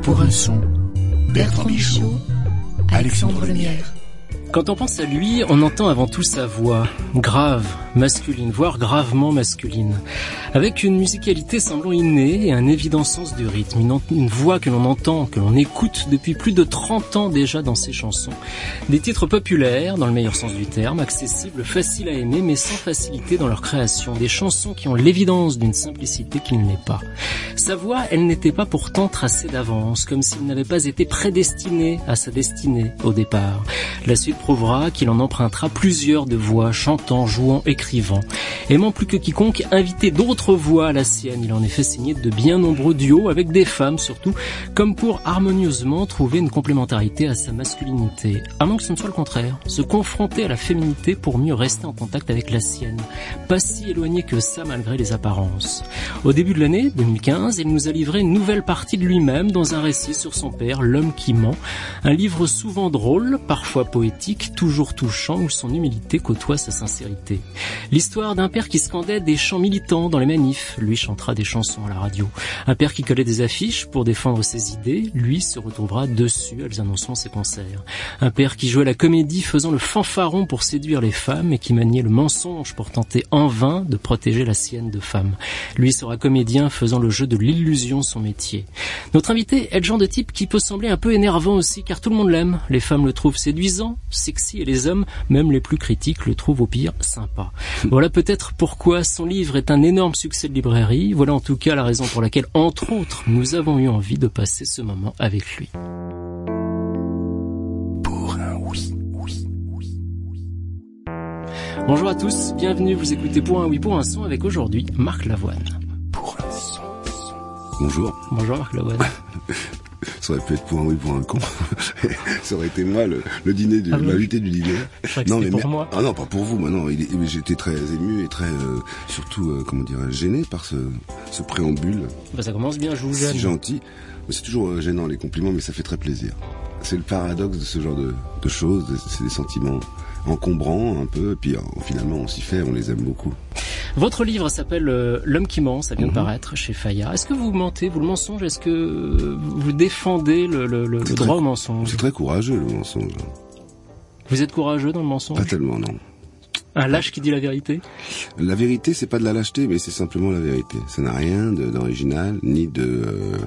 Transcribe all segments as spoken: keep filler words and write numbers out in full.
pour un son, Bertrand Michaud, Alexandre Lemierre. Quand on pense à lui, on entend avant tout sa voix, grave, masculine, voire gravement masculine, avec une musicalité semblant innée et un évident sens du rythme, une, une voix que l'on entend, que l'on écoute depuis plus de trente ans déjà dans ses chansons. Des titres populaires, dans le meilleur sens du terme, accessibles, faciles à aimer, mais sans facilité dans leur création, des chansons qui ont l'évidence d'une simplicité qui ne l'est pas. Sa voix, elle n'était pas pourtant tracée d'avance, comme s'il n'avait pas été prédestiné à sa destinée au départ. La suite prouvera qu'il en empruntera plusieurs de voix, chantant, jouant, écrivant. Aimant plus que quiconque inviter d'autres voix à la sienne, il en est fait signer de bien nombreux duos avec des femmes surtout, comme pour harmonieusement trouver une complémentarité à sa masculinité. À moins que ce ne soit le contraire, se confronter à la féminité pour mieux rester en contact avec la sienne. Pas si éloigné que ça malgré les apparences. Au début de l'année deux mille quinze, il nous a livré une nouvelle partie de lui-même dans un récit sur son père, L'homme qui ment, un livre souvent drôle, parfois poétique, toujours touchant, où son humilité côtoie sa sincérité. L'histoire d'un père qui scandait des chants militants dans les manifs, lui chantera des chansons à la radio. Un père qui collait des affiches pour défendre ses idées, lui se retrouvera dessus, elles annonceront ses concerts. Un père qui jouait la comédie faisant le fanfaron pour séduire les femmes et qui maniait le mensonge pour tenter en vain de protéger la sienne de femme. Lui sera comédien faisant le jeu de l'illusion son métier. Notre invité est le genre de type qui peut sembler un peu énervant aussi car tout le monde l'aime. Les femmes le trouvent séduisant, sexy et les hommes, même les plus critiques, le trouvent au pire sympa. Voilà peut-être pourquoi son livre est un énorme succès de librairie. Voilà en tout cas la raison pour laquelle, entre autres, nous avons eu envie de passer ce moment avec lui. Pour un oui, oui, oui, oui. Bonjour à tous, bienvenue, vous écoutez Pour un oui, pour un son avec aujourd'hui Marc Lavoine. Pour un son. Bonjour. Bonjour Marc Lavoine. Ça aurait pu être pour un oui, pour un con. Ça aurait été moi, le, le dîner, du, ah oui. l'invité du dîner. Non, mais pour mais, moi. Ah non, pas pour vous, moi non. Il est, j'étais très ému et très, euh, surtout, euh, comment dire, gêné par ce, ce préambule. Bah ça commence bien, je vous gêne. Si gentil. C'est toujours euh, gênant les compliments, mais ça fait très plaisir. C'est le paradoxe de ce genre de, de choses. C'est des sentiments encombrants un peu, et puis euh, finalement on s'y fait, on les aime beaucoup. Votre livre s'appelle euh, L'homme qui ment, ça vient mm-hmm. de paraître chez Fayard. Est-ce que vous mentez, vous le mensonge, est-ce que vous défendez le, le, le, le droit très, au mensonge? C'est très courageux le mensonge. Vous êtes courageux dans le mensonge? Pas tellement, non. Un lâche qui dit la vérité? La vérité, c'est pas de la lâcheté, mais c'est simplement la vérité. Ça n'a rien de, d'original, ni de... Euh,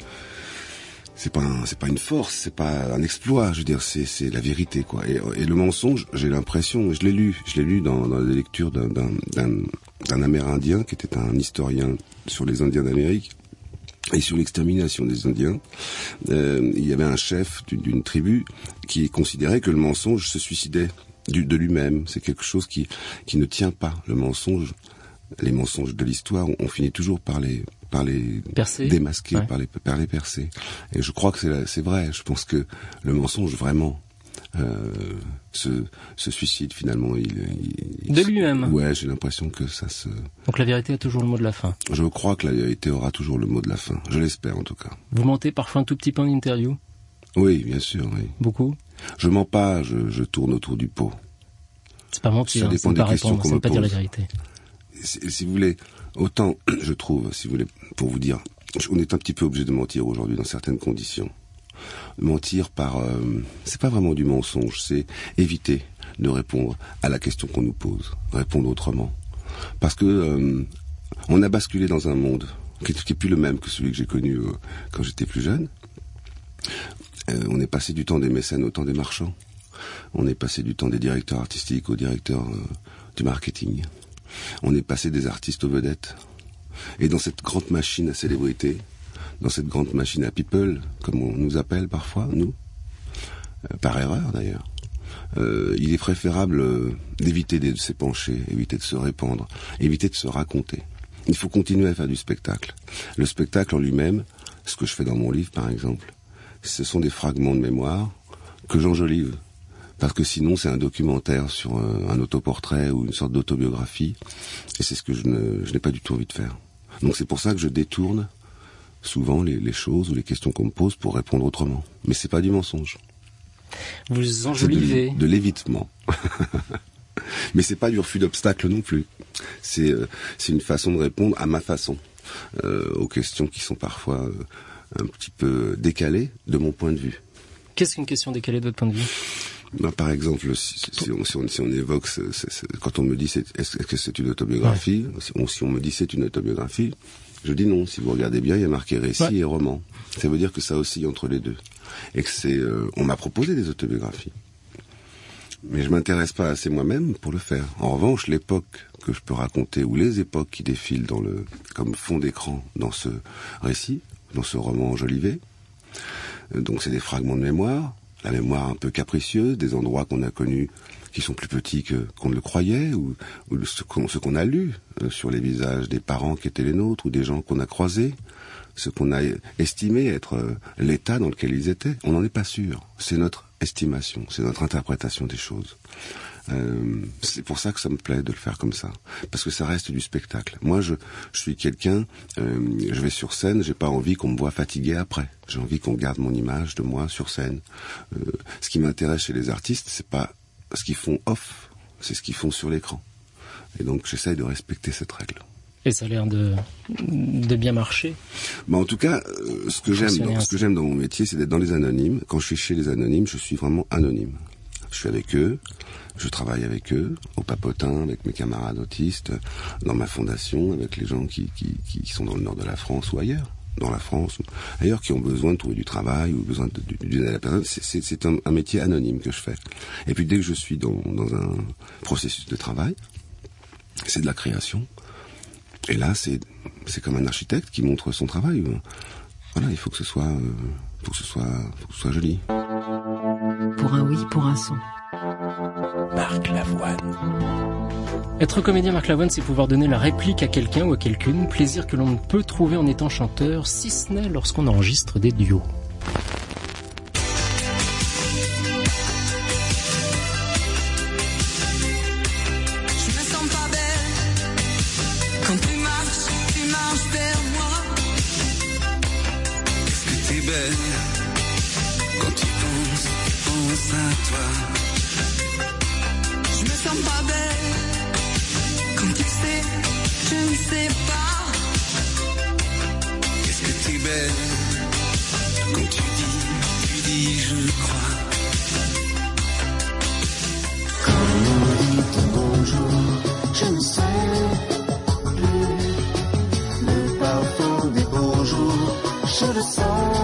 c'est pas un, c'est pas une force, c'est pas un exploit, je veux dire, c'est, c'est la vérité, quoi. Et, et le mensonge, j'ai l'impression, je l'ai lu, je l'ai lu dans, dans les lectures d'un, d'un, d'un, d'un Amérindien qui était un historien sur les Indiens d'Amérique et sur l'extermination des Indiens. Euh, il y avait un chef d'une, d'une tribu qui considérait que le mensonge se suicidait du, de lui-même. C'est quelque chose qui, qui ne tient pas. Le mensonge, les mensonges de l'histoire, on, on finit toujours par les par les percer. démasquer, ouais. par les par les percer. Et je crois que c'est c'est vrai. Je pense que le mensonge vraiment euh, se se suicide finalement. Il, il, de il, lui-même. Ouais, j'ai l'impression que ça se. Donc la vérité a toujours le mot de la fin. Je crois que la vérité aura toujours le mot de la fin. Je l'espère en tout cas. Vous mentez parfois un tout petit peu en interview? Oui, bien sûr. Oui. Beaucoup? Je mens pas. Je, je tourne autour du pot. C'est pas mentir. Ça dépend hein, des pas questions répondre, qu'on c'est me pas pose. dire la vérité. Si, si vous voulez, autant je trouve, si vous voulez, pour vous dire, on est un petit peu obligé de mentir aujourd'hui dans certaines conditions. Mentir par, euh, c'est pas vraiment du mensonge, c'est éviter de répondre à la question qu'on nous pose, répondre autrement, parce que euh, on a basculé dans un monde qui est, qui est plus le même que celui que j'ai connu euh, quand j'étais plus jeune. Euh, on est passé du temps des mécènes au temps des marchands. On est passé du temps des directeurs artistiques aux directeurs euh, du marketing. On est passé des artistes aux vedettes. Et dans cette grande machine à célébrité, dans cette grande machine à people, comme on nous appelle parfois, nous, euh, par erreur d'ailleurs, euh, il est préférable euh, d'éviter de s'épancher, éviter de se répandre, éviter de se raconter. Il faut continuer à faire du spectacle. Le spectacle en lui-même, ce que je fais dans mon livre par exemple, ce sont des fragments de mémoire que j'enjolive. Parce que sinon c'est un documentaire sur un, un autoportrait ou une sorte d'autobiographie, et c'est ce que je, ne, je n'ai pas du tout envie de faire. Donc c'est pour ça que je détourne souvent les, les choses ou les questions qu'on me pose pour répondre autrement. Mais c'est pas du mensonge. Vous enjolivez. C'est de, de l'évitement. Mais c'est pas du refus d'obstacle non plus. C'est, euh, c'est une façon de répondre à ma façon euh, aux questions qui sont parfois euh, un petit peu décalée de mon point de vue. Qu'est-ce qu'une question décalée de votre point de vue? Ben, par exemple, si, si, on, si, on, si on évoque, c'est, c'est, c'est, quand on me dit c'est, est-ce que c'est une autobiographie, ouais. si, on, si on me dit c'est une autobiographie, je dis non. Si vous regardez bien, il y a marqué récit ouais. et roman. Ça veut dire que ça oscille entre les deux. Et que c'est, euh, on m'a proposé des autobiographies. Mais je m'intéresse pas assez moi-même pour le faire. En revanche, l'époque que je peux raconter, ou les époques qui défilent dans le, comme fond d'écran dans ce récit, dans ce roman enjolivé, euh, donc c'est des fragments de mémoire, la mémoire un peu capricieuse, des endroits qu'on a connus qui sont plus petits que, qu'on ne le croyait, ou, ou ce, qu'on, ce qu'on a lu euh, sur les visages des parents qui étaient les nôtres, ou des gens qu'on a croisés, ce qu'on a estimé être euh, l'état dans lequel ils étaient. On n'en est pas sûr. C'est notre estimation, c'est notre interprétation des choses. Euh, c'est pour ça que ça me plaît de le faire comme ça, parce que ça reste du spectacle. Moi, je, je suis quelqu'un, euh, je vais sur scène, j'ai pas envie qu'on me voit fatigué après. J'ai envie qu'on garde mon image de moi sur scène. Euh, ce qui m'intéresse chez les artistes, c'est pas ce qu'ils font off, c'est ce qu'ils font sur l'écran. Et donc, j'essaye de respecter cette règle. Et ça a l'air de, de bien marcher. Bah en tout cas, euh, ce que j'aime, dans, ce que j'aime dans mon métier, c'est d'être dans les anonymes. Quand je suis chez les anonymes, je suis vraiment anonyme. Je suis avec eux, je travaille avec eux, au Papotin, avec mes camarades autistes, dans ma fondation, avec les gens qui, qui, qui sont dans le nord de la France ou ailleurs, dans la France, ou ailleurs, qui ont besoin de trouver du travail ou besoin de, d'une aide à la personne. C'est, c'est, c'est un, un métier anonyme que je fais. Et puis dès que je suis dans, dans un processus de travail, c'est de la création. Et là, c'est, c'est comme un architecte qui montre son travail. Voilà, il faut que ce soit, euh, faut que ce soit, faut que ce soit joli. Pour un oui, pour un son. Marc Lavoine. Être comédien Marc Lavoine, c'est pouvoir donner la réplique à quelqu'un ou à quelqu'une, plaisir que l'on ne peut trouver en étant chanteur, si ce n'est lorsqu'on enregistre des duos. Quand tu penses, pense à toi. Je me sens pas belle. Quand tu sais, je ne sais pas. Qu'est-ce que t'es belle. Quand tu dis, tu dis je crois. Quand on dit bonjour, je ne sais plus. Le parfum des beaux jours, je le sens.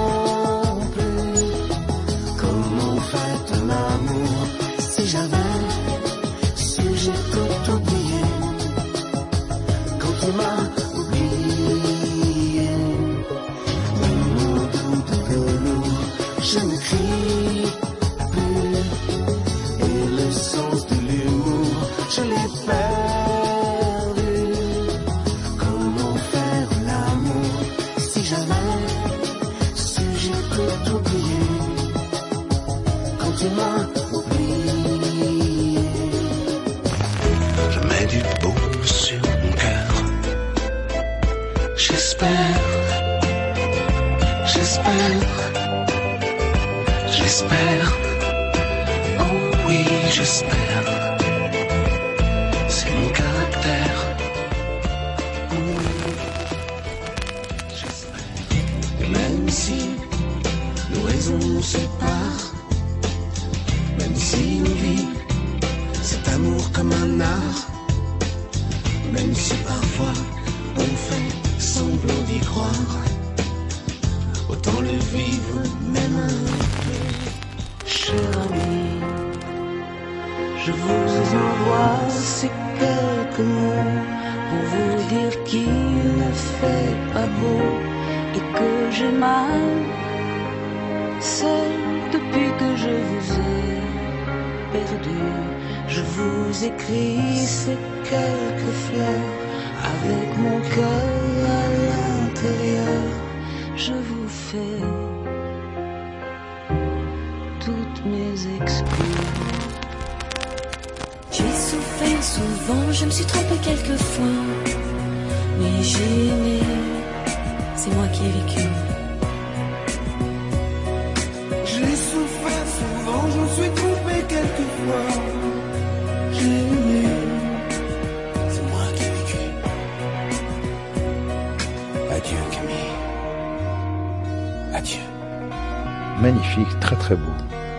Adieu. Magnifique, très très beau.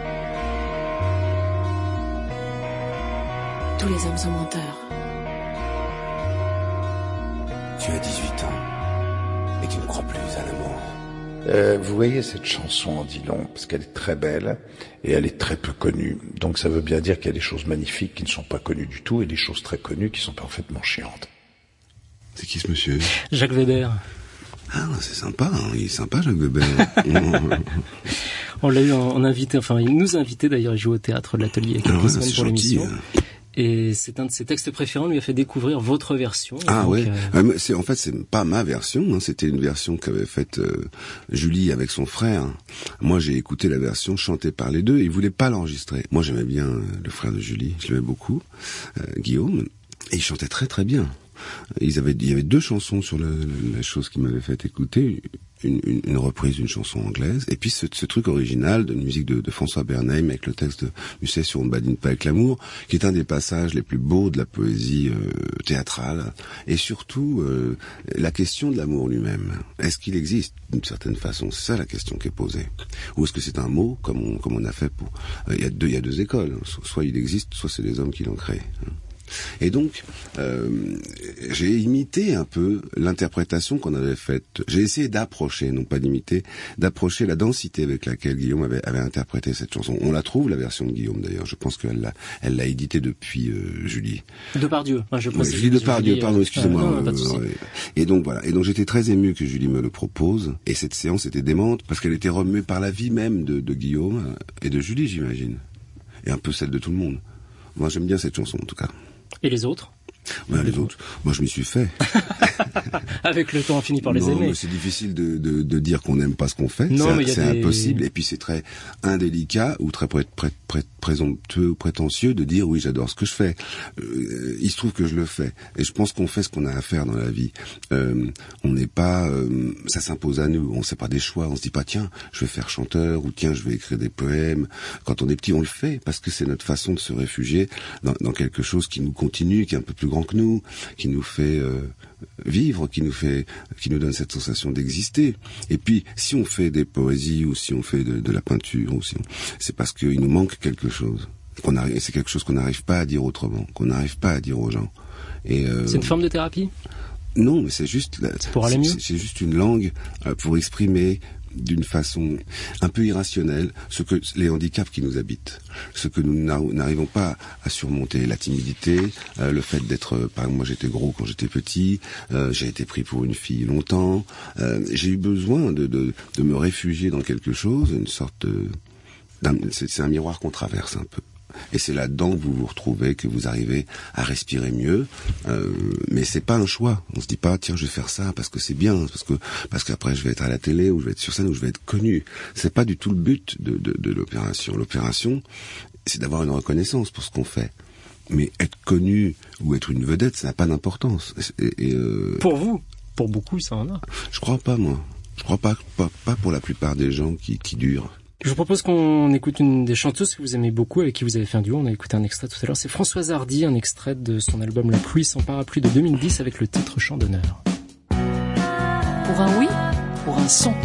Tous les hommes sont menteurs. Tu as dix-huit ans et tu ne crois plus à l'amour. Euh, vous voyez, cette chanson en dit long, parce qu'elle est très belle et elle est très peu connue. Donc ça veut bien dire qu'il y a des choses magnifiques qui ne sont pas connues du tout et des choses très connues qui sont parfaitement chiantes. C'est qui ce monsieur? Jacques Weber. Ah, c'est sympa, hein. Il est sympa, Jacques Weber. On l'a eu en, en invité, enfin il nous a invité d'ailleurs, il joue au théâtre de l'Atelier il y a quelques ouais, semaines pour gentil, l'émission. hein. Et c'est un de ses textes préférés, on lui a fait découvrir votre version. Ah donc, ouais, euh... c'est, en fait c'est pas ma version, hein. C'était une version qu'avait faite euh, Julie avec son frère. Moi j'ai écouté la version chantée par les deux, et ils voulaient pas l'enregistrer. Moi j'aimais bien euh, le frère de Julie, je l'aimais beaucoup, euh, Guillaume, et il chantait très très bien. Ils avaient, il y avait deux chansons sur le, le, la chose qui m'avait fait écouter, une, une, une reprise d'une chanson anglaise, et puis ce, ce truc original de musique de, de François Bernheim avec le texte de Musset sur On ne badine pas avec l'amour, qui est un des passages les plus beaux de la poésie euh, théâtrale, et surtout euh, la question de l'amour lui-même. Est-ce qu'il existe d'une certaine façon? C'est ça la question qui est posée. Ou est-ce que c'est un mot, comme on, comme on a fait pour... Euh, il y a deux, il y a deux écoles, soit il existe, soit c'est les hommes qui l'ont créé. Et donc, euh, j'ai imité un peu l'interprétation qu'on avait faite. J'ai essayé d'approcher, non pas d'imiter, d'approcher la densité avec laquelle Guillaume avait, avait interprété cette chanson. On la trouve, la version de Guillaume d'ailleurs. Je pense qu'elle l'a, elle l'a éditée depuis euh, Julie. Depardieu. Enfin, je oui, Julie Depardieu, Julie, pardon, excusez-moi. Euh, non, euh, euh, et donc voilà. Et donc j'étais très ému que Julie me le propose. Et cette séance était démente parce qu'elle était remuée par la vie même de, de Guillaume et de Julie, j'imagine. Et un peu celle de tout le monde. Moi, j'aime bien cette chanson en tout cas. Et les autres? Ben, les autres, moi je m'y suis fait. Avec le temps, on finit par les non, aimer. Mais c'est difficile de, de, de dire qu'on n'aime pas ce qu'on fait. Non, c'est mais c'est des... impossible. Et puis c'est très indélicat ou très pré, pré, pré, présomptueux ou prétentieux de dire oui, j'adore ce que je fais. Euh, il se trouve que je le fais. Et je pense qu'on fait ce qu'on a à faire dans la vie. Euh, on n'est pas... Euh, ça s'impose à nous. On ne sait pas des choix. On se dit pas tiens, je vais faire chanteur ou tiens, je vais écrire des poèmes. Quand on est petit, on le fait parce que c'est notre façon de se réfugier dans, dans quelque chose qui nous continue, qui est un peu plus grand que nous, qui nous fait euh, vivre, qui nous fait, qui nous donne cette sensation d'exister. Et puis, si on fait des poésies ou si on fait de, de la peinture, ou si on, c'est parce qu'il nous manque quelque chose. Qu'on arrive, c'est quelque chose qu'on n'arrive pas à dire autrement, qu'on n'arrive pas à dire aux gens. Et euh, c'est une forme de thérapie? Non, mais c'est juste, c'est pour aller mieux. C'est, c'est juste une langue euh, pour exprimer d'une façon un peu irrationnelle ce que les handicaps qui nous habitent, ce que nous n'arrivons pas à surmonter, la timidité, euh, le fait d'être, par exemple, moi j'étais gros quand j'étais petit, euh, j'ai été pris pour une fille longtemps, euh, j'ai eu besoin de, de, de me réfugier dans quelque chose, une sorte de, d'un, c'est, c'est un miroir qu'on traverse un peu. Et c'est là-dedans que vous vous retrouvez, que vous arrivez à respirer mieux. Euh, mais c'est pas un choix. On se dit pas tiens je vais faire ça parce que c'est bien, parce que parce qu'après je vais être à la télé ou je vais être sur scène ou je vais être connu. C'est pas du tout le but de, de, de l'opération. L'opération, c'est d'avoir une reconnaissance pour ce qu'on fait. Mais être connu ou être une vedette, ça n'a pas d'importance. Et, et euh... Pour vous, pour beaucoup, ça en a. Je crois pas moi. Je crois pas pas, pas pour la plupart des gens qui, qui durent. Je vous propose qu'on écoute une des chanteuses que vous aimez beaucoup, avec qui vous avez fait un duo. On a écouté un extrait tout à l'heure. C'est Françoise Hardy, un extrait de son album La pluie sans parapluie de deux mille dix avec le titre Chant d'honneur. Pour un oui, pour un son.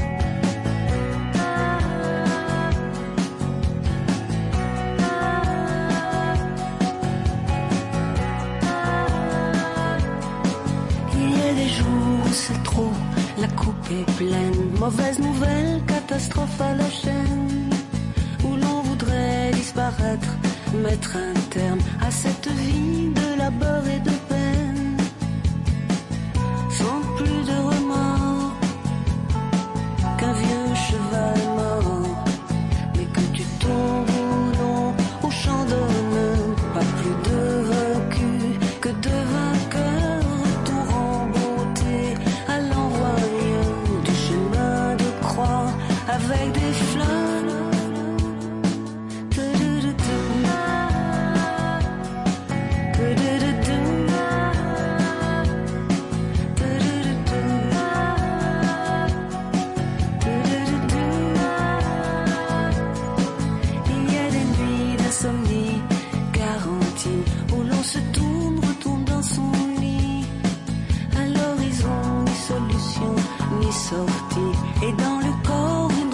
Il y a des jours où c'est trop, la coupe est pleine. Mauvaise nouvelle, catastrophe à la chaîne. Où l'on voudrait disparaître, mettre un terme à cette vie de labeur et de peine. Sans plus de remords qu'un vieux cheval mort. Mais que tu tombes ou non au champ d'honneur, pas plus de vaincu que de vainqueur. Retour en beauté à l'envoyeur du chemin de croix avec des fleurs. Et dans le corps une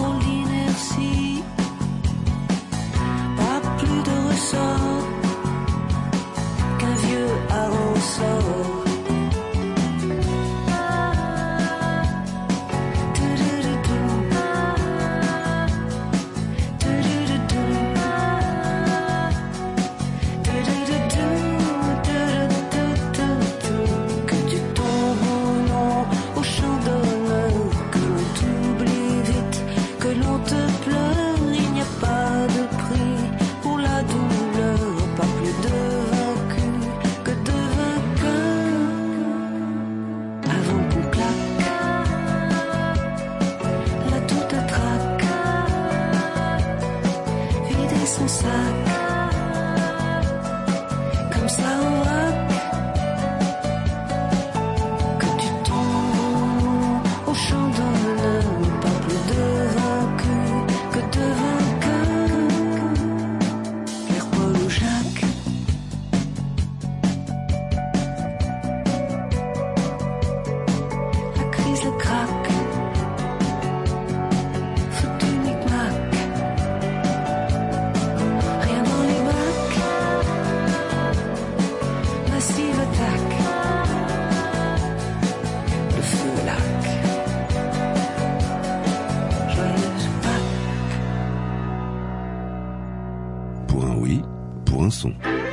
chanson.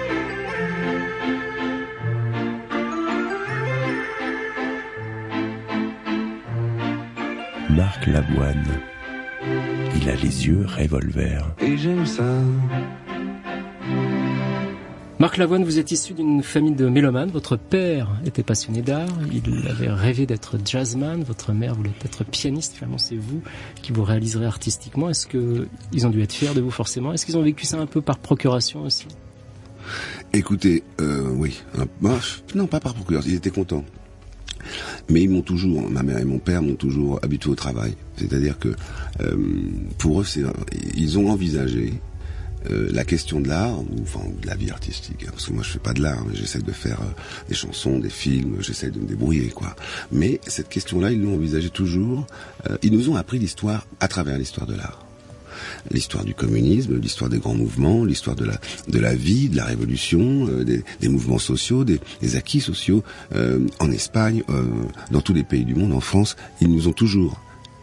Marc Lavoine, il a les yeux revolver. Et j'aime ça. Marc Lavoine, vous êtes issu d'une famille de mélomanes. Votre père était passionné d'art, il avait rêvé d'être jazzman, votre mère voulait être pianiste, finalement c'est vous qui vous réaliserez artistiquement. Est-ce que ils ont dû être fiers de vous forcément? Est-ce qu'ils ont vécu ça un peu par procuration aussi? Écoutez, euh, oui, bah, non pas par procuration, ils étaient contents. Mais ils m'ont toujours, ma mère et mon père m'ont toujours habitué au travail. C'est-à-dire que euh, pour eux, c'est, ils ont envisagé Euh, la question de l'art, ou enfin de la vie artistique, hein, parce que moi je fais pas de l'art, hein, j'essaie de faire euh, des chansons, des films, j'essaie de me débrouiller, quoi. Mais cette question-là, ils l'ont envisagé toujours. Euh, ils nous ont appris l'histoire à travers l'histoire de l'art, l'histoire du communisme, l'histoire des grands mouvements, l'histoire de la de la vie, de la révolution, euh, des, des mouvements sociaux, des, des acquis sociaux euh, en Espagne, euh, dans tous les pays du monde, en France, ils nous ont toujours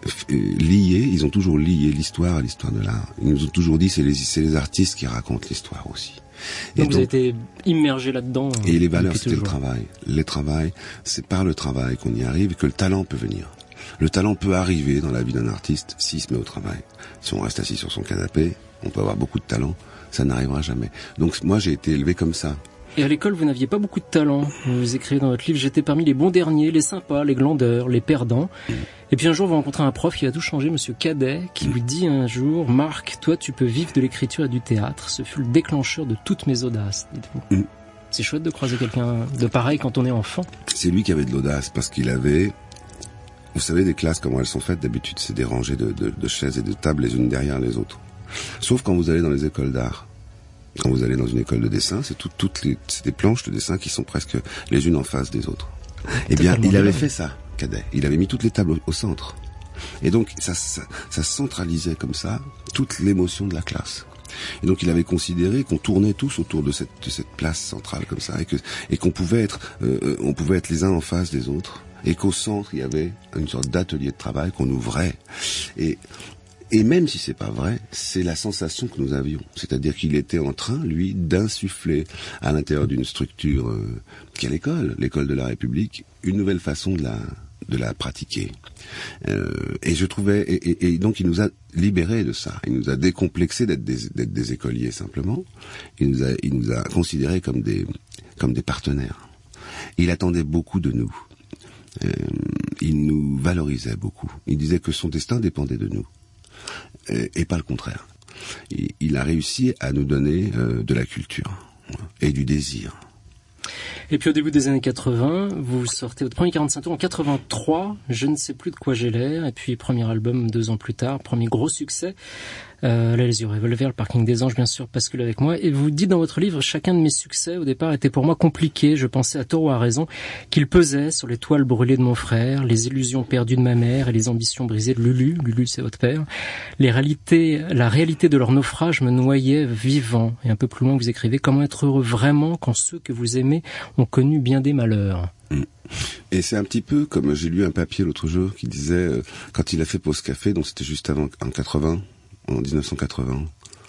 liés, ils ont toujours lié l'histoire à l'histoire de l'art. Ils nous ont toujours dit c'est les c'est les artistes qui racontent l'histoire aussi. Donc, et donc vous avez été immergé là-dedans. Et les valeurs, c'était le travail. Les travail, c'est par le travail qu'on y arrive et que le talent peut venir. Le talent peut arriver dans la vie d'un artiste s'il se met au travail. Si on reste assis sur son canapé, on peut avoir beaucoup de talent, ça n'arrivera jamais. Donc moi j'ai été élevé comme ça. Et à l'école, vous n'aviez pas beaucoup de talent. Vous écrivez dans votre livre, j'étais parmi les bons derniers, les sympas, les glandeurs, les perdants. Mmh. Et puis un jour, vous rencontrez un prof qui va tout changer, Monsieur Cadet, qui mmh. vous dit un jour, Marc, toi, tu peux vivre de l'écriture et du théâtre. Ce fut le déclencheur de toutes mes audaces, dites-vous. Mmh. C'est chouette de croiser quelqu'un de pareil quand on est enfant. C'est lui qui avait de l'audace, parce qu'il avait... Vous savez, des classes, comment elles sont faites, d'habitude, c'est des rangées de, de, de chaises et de tables les unes derrière les autres. Sauf quand vous allez dans les écoles d'art. Quand vous allez dans une école de dessin, c'est tout, toutes les, c'est des planches de dessin qui sont presque les unes en face des autres. Eh bien, il avait fait ça, Cadet. Il avait mis toutes les tables au, au centre. Et donc, ça, ça, ça centralisait comme ça toute l'émotion de la classe. Et donc, il avait considéré qu'on tournait tous autour de cette, de cette place centrale comme ça, et que, et qu'on pouvait être, euh, on pouvait être les uns en face des autres, et qu'au centre, il y avait une sorte d'atelier de travail qu'on ouvrait. Et, Et même si c'est pas vrai, c'est la sensation que nous avions. C'est-à-dire qu'il était en train, lui, d'insuffler à l'intérieur d'une structure euh, qu'est l'école, l'école de la République, une nouvelle façon de la de la pratiquer. Euh, et je trouvais, et, et, et donc il nous a libérés de ça. Il nous a décomplexés d'être des, d'être des écoliers simplement. Il nous a, il nous a considérés comme des comme des partenaires. Il attendait beaucoup de nous. Euh, il nous valorisait beaucoup. Il disait que son destin dépendait de nous. Et pas le contraire. Il a réussi à nous donner euh, de la culture et du désir. Et puis au début des années quatre-vingts, vous sortez votre premier quarante-cinq tours en quatre-vingt-trois, Je ne sais plus de quoi j'ai l'air, et puis premier album deux ans plus tard, premier gros succès, euh, là les yeux revolver, le parking des anges bien sûr, bascule avec moi, et vous dites dans votre livre, chacun de mes succès au départ était pour moi compliqué, je pensais à tort ou à raison qu'il pesait sur les toiles brûlées de mon frère, les illusions perdues de ma mère et les ambitions brisées de Lulu, Lulu c'est votre père, les réalités, la réalité de leur naufrage me noyait vivant, et un peu plus loin vous écrivez, comment être heureux vraiment quand ceux que vous aimez ont connu bien des malheurs. Et c'est un petit peu comme j'ai lu un papier l'autre jour qui disait, euh, quand il a fait Pause Café, donc c'était juste avant, en quatre-vingts, en dix-neuf cent quatre-vingts,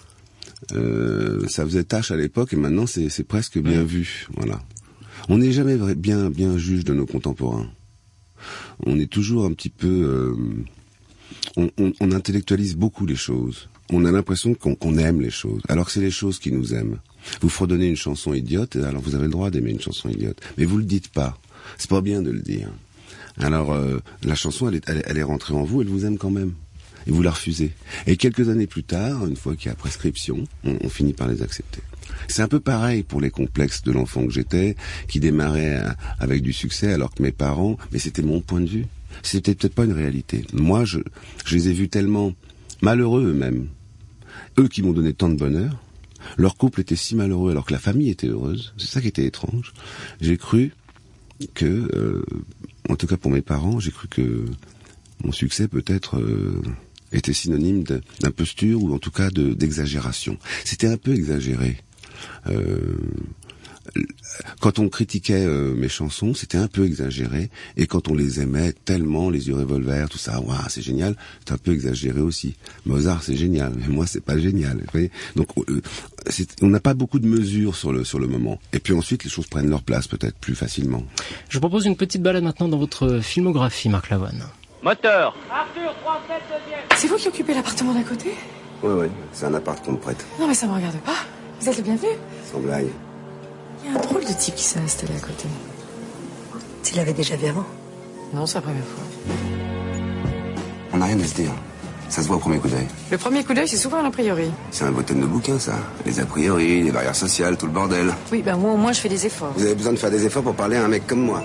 euh, ça faisait tâche à l'époque et maintenant c'est, c'est presque bien mmh. vu, voilà. On n'est jamais vrai, bien, bien juge de nos contemporains. On est toujours un petit peu, euh, on, on, on intellectualise beaucoup les choses. On a l'impression qu'on, qu'on aime les choses, alors que c'est les choses qui nous aiment. Vous fredonnez une chanson idiote, alors vous avez le droit d'aimer une chanson idiote, mais vous le dites pas. C'est pas bien de le dire. Alors euh, la chanson, elle est, elle, elle est rentrée en vous, elle vous aime quand même, et vous la refusez. Et quelques années plus tard, une fois qu'il y a prescription, on, on finit par les accepter. C'est un peu pareil pour les complexes de l'enfant que j'étais, qui démarrait à, avec du succès, alors que mes parents, mais c'était mon point de vue. C'était peut-être pas une réalité. Moi, je, je les ai vus tellement malheureux eux-mêmes, eux qui m'ont donné tant de bonheur. Leur couple était si malheureux alors que la famille était heureuse. C'est ça qui était étrange. J'ai cru que, euh, en tout cas pour mes parents, j'ai cru que mon succès peut-être euh, était synonyme de, d'imposture ou en tout cas de, d'exagération. C'était un peu exagéré. Euh, quand on critiquait euh, mes chansons, c'était un peu exagéré, et quand on les aimait tellement, les yeux revolver, tout ça, waouh, c'est génial, c'est un peu exagéré aussi. Mozart, c'est génial, mais moi, c'est pas génial. Vous voyez, donc, euh, c'est, on n'a pas beaucoup de mesures sur le sur le moment. Et puis ensuite, les choses prennent leur place peut-être plus facilement. Je vous propose une petite balade maintenant dans votre filmographie, Marc Lavoine. Moteur. Arthur, trois sept, deuxième. C'est vous qui occupez l'appartement d'à côté ? Oui, oui, c'est un appart qu'on me prête. Non, mais ça me regarde pas. Vous êtes le bienvenu. Sans blague. Il y a un drôle de type qui s'est installé à côté. Tu l'avais déjà vu avant ? Non, c'est la première fois. On n'a rien à se dire. Ça se voit au premier coup d'œil. Le premier coup d'œil, c'est souvent un a priori. C'est un beau thème de bouquin, ça. Les a priori, les barrières sociales, tout le bordel. Oui, ben moi, au moins, je fais des efforts. Vous avez besoin de faire des efforts pour parler à un mec comme moi.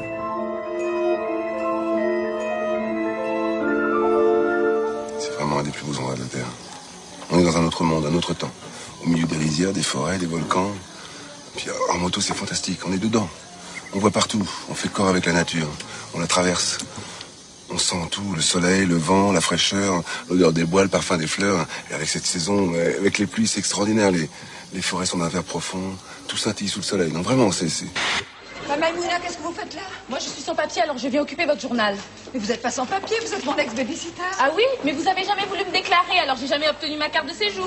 C'est vraiment un des plus beaux endroits de la Terre. On est dans un autre monde, un autre temps. Au milieu des rizières, des forêts, des volcans. Puis en moto, c'est fantastique. On est dedans. On voit partout. On fait corps avec la nature. On la traverse. On sent tout. Le soleil, le vent, la fraîcheur, l'odeur des bois, le parfum des fleurs. Et avec cette saison, avec les pluies, c'est extraordinaire. Les, les forêts sont d'un vert profond. Tout scintille sous le soleil. Non, vraiment, c'est... c'est... Maïmouna, qu'est-ce que vous faites là? Moi, je suis sans papier, alors je viens occuper votre journal. Mais vous n'êtes pas sans papier, vous êtes mon ex-babysitter. Ah oui? Mais vous avez jamais voulu me déclarer, alors j'ai jamais obtenu ma carte de séjour.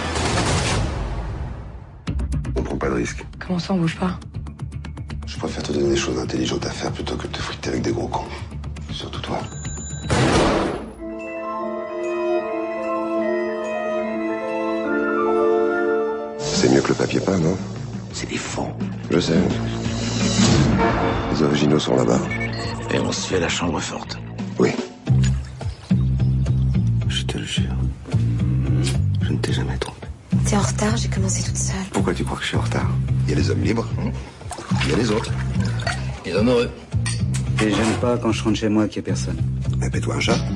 On prend pas de risque. Comment ça, on bouge pas? Je préfère te donner des choses intelligentes à faire plutôt que de te friter avec des gros cons. Surtout toi. C'est mieux que le papier peint, non? C'est des fonds. Je sais. Les originaux sont là-bas. Et on se fait la chambre forte. Oui. Je te le jure. Je ne t'ai jamais trompé. T'es en retard, j'ai commencé toute seule. Pourquoi tu crois que je suis en retard? Il y a les hommes libres. Il y a les autres. Les hommes heureux. Et j'aime pas quand je rentre chez moi qu'il y a personne. Mais paie-toi un chat.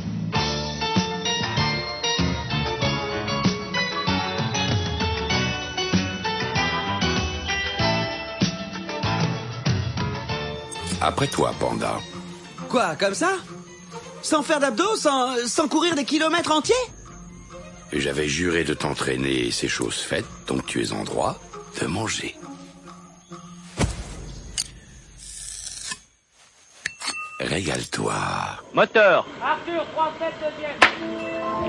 Après toi, Panda. Quoi, comme ça? Sans faire d'abdos, sans, sans courir des kilomètres entiers? J'avais juré de t'entraîner, ces choses faites, donc tu es en droit de manger. Régale-toi. Moteur. Arthur, trois sept, deuxième.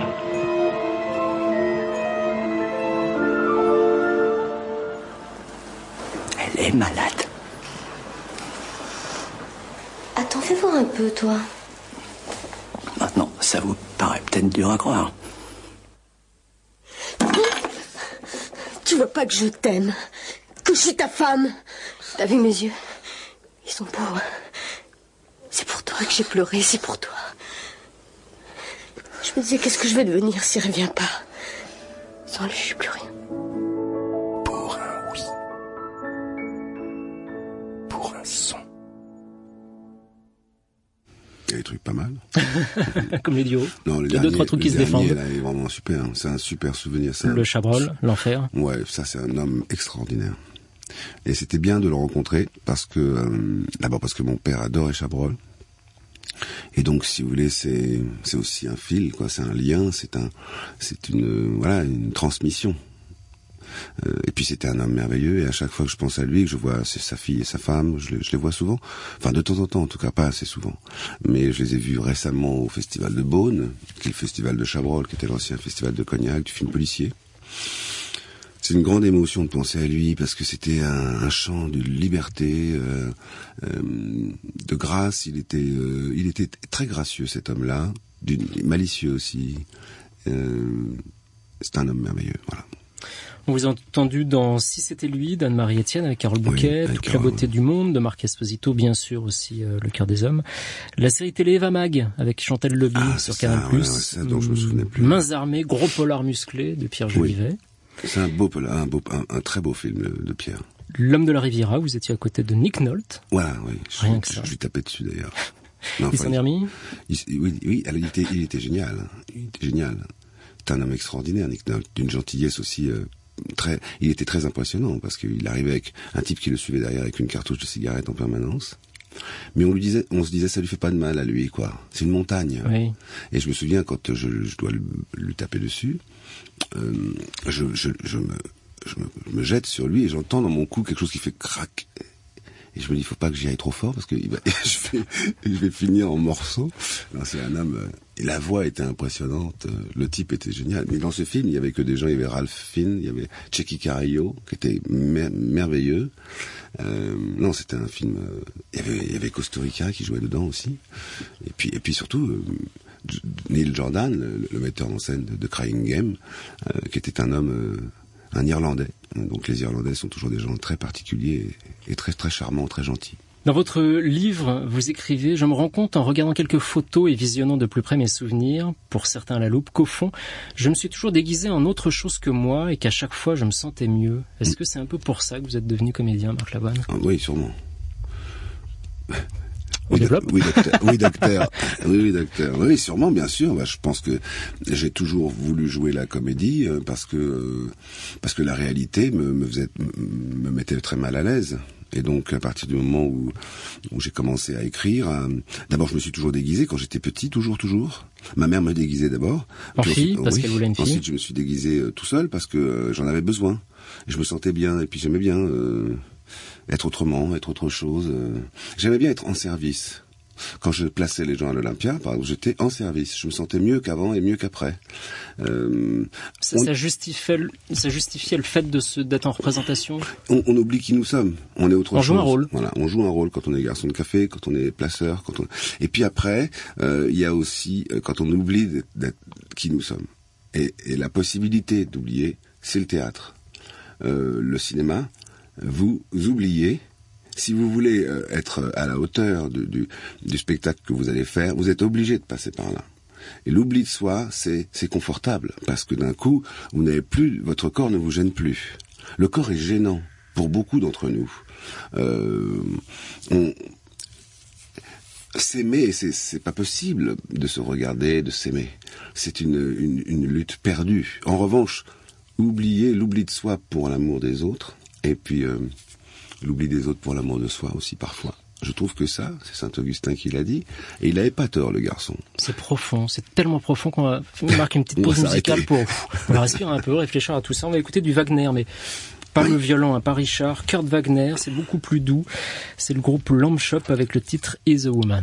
Elle est malade. Attends, fais voir un peu, toi. Maintenant, ça vous paraît peut-être dur à croire. Tu vois pas que je t'aime, que je suis ta femme. T'as vu mes yeux? Ils sont beaux. C'est pour toi que j'ai pleuré, c'est pour toi. Je me disais, qu'est-ce que je vais devenir s'il revient pas? Sans lui, je suis plus rien. Pour un oui. Pour un son. Il y a des trucs pas mal. Comme les duos. Non, les il y a deux, trois trucs qui se défendent. Là, est vraiment super. C'est un super souvenir. Ça. Le Chabrol, l'enfer. Ouais, ça c'est un homme extraordinaire. Et c'était bien de le rencontrer parce que euh, d'abord parce que mon père adorait Chabrol. Et donc, si vous voulez, c'est c'est aussi un fil, quoi. C'est un lien. C'est un c'est une euh, voilà une transmission. Euh, et puis c'était un homme merveilleux, et à chaque fois que je pense à lui, que je vois c'est sa fille et sa femme, je les, je les vois souvent, enfin de temps en temps, en tout cas pas assez souvent, mais je les ai vus récemment au festival de Beaune, qui est le festival de Chabrol, qui était l'ancien festival de Cognac, du film policier. C'est une grande émotion de penser à lui, parce que c'était un, un chant de liberté, euh, euh, de grâce. Il était, euh, il était très gracieux, cet homme-là, d'une, malicieux aussi. Euh, c'est un homme merveilleux, voilà. On vous a entendu dans Si c'était lui d'Anne-Marie Etienne avec Carole Bouquet, oui, avec Toute Carole. La beauté du monde de Marc Esposito, bien sûr aussi euh, Le cœur des hommes. La série télé Eva Mag avec Chantal Leby ah, sur Canal+. Ouais, ouais, ça dont je me souvenais plus. Mains armées, gros polar musclé de Pierre Jolivet. Oui. C'est un beau polar, un, beau, un, un très beau film de Pierre. L'homme de la Riviera, vous étiez à côté de Nick Nolte. Voilà, oui. Rien je, que ça. Je lui tapais dessus d'ailleurs. Non, il s'en est remis. il, Oui, oui alors, il, était, il était génial. Il était génial. C'est un homme extraordinaire, Nick Nolte, d'une gentillesse aussi. Euh, Très, il était très impressionnant parce qu'il arrivait avec un type qui le suivait derrière avec une cartouche de cigarette en permanence. Mais on lui disait, on se disait, ça lui fait pas de mal à lui, quoi. C'est une montagne. Oui. Et je me souviens quand je, je dois lui, lui taper dessus, euh, je, je, je me, je me, je me jette sur lui et j'entends dans mon cou quelque chose qui fait crac. Et je me dis, il faut pas que j'y aille trop fort parce que il va, je, vais, je vais finir en morceaux. Non, c'est un homme. Et la voix était impressionnante. Le type était génial. Mais dans ce film, il y avait que des gens. Il y avait Ralph Fiennes, il y avait Checky Carillo, qui était mer- merveilleux. Euh, non, c'était un film. Euh, il y avait, il y avait Costa Rica qui jouait dedans aussi. Et puis, et puis surtout. Euh, Neil Jordan, le, le metteur en scène de, de Crying Game, euh, qui était un homme, euh, un Irlandais. Donc les Irlandais sont toujours des gens très particuliers et, et très très charmants, très gentils. Dans votre livre, vous écrivez « Je me rends compte en regardant quelques photos et visionnant de plus près mes souvenirs, pour certains à la loupe, qu'au fond, je me suis toujours déguisé en autre chose que moi et qu'à chaque fois je me sentais mieux. » Est-ce mmh. que c'est un peu pour ça que vous êtes devenu comédien, Marc Lavoine ? Ah, oui, sûrement. Oui, do- oui, docteur. Oui, docteur. Oui, oui, docteur. Oui, sûrement, bien sûr. Bah, je pense que j'ai toujours voulu jouer la comédie euh, parce que euh, parce que la réalité me, me faisait me mettait très mal à l'aise. Et donc, à partir du moment où où j'ai commencé à écrire, euh, d'abord, je me suis toujours déguisé quand j'étais petit, toujours, toujours. Ma mère me déguisait d'abord. En fille, ensuite, parce oui. qu'elle voulait une fille. Ensuite, je me suis déguisé euh, tout seul parce que euh, j'en avais besoin. Et je me sentais bien. Et puis, j'aimais bien. Euh, être autrement, être autre chose. J'aimais bien être en service. Quand je plaçais les gens à l'Olympia, par exemple, j'étais en service. Je me sentais mieux qu'avant et mieux qu'après. Euh, ça, on... ça, justifiait le, ça justifiait le fait de se, d'être en représentation. On, on oublie qui nous sommes. On est autre on chose. On joue un rôle. Voilà, on joue un rôle quand on est garçon de café, quand on est placeur, quand on. Et puis après, euh, il y a aussi euh, quand on oublie d'être, d'être qui nous sommes. Et, et la possibilité d'oublier, c'est le théâtre, euh, le cinéma. Vous oubliez, si vous voulez euh, être à la hauteur du, du, du spectacle que vous allez faire, vous êtes obligé de passer par là. Et l'oubli de soi, c'est, c'est confortable, parce que d'un coup, vous n'avez plus, votre corps ne vous gêne plus. Le corps est gênant pour beaucoup d'entre nous. Euh, on, s'aimer, c'est, c'est pas possible de se regarder, de s'aimer. C'est une, une, une lutte perdue. En revanche, oublier l'oubli de soi pour l'amour des autres. Et puis, euh, l'oubli des autres pour l'amour de soi aussi, parfois. Je trouve que ça, c'est Saint-Augustin qui l'a dit, et il n'avait pas tort, le garçon. C'est profond, c'est tellement profond qu'on va marquer une petite pause musicale pour... On va respirer un peu, réfléchir à tout ça. On va écouter du Wagner, mais pas oui. le violon, hein, pas Richard. Kurt Wagner, c'est beaucoup plus doux. C'est le groupe Lamb Shop avec le titre « Is a Woman ».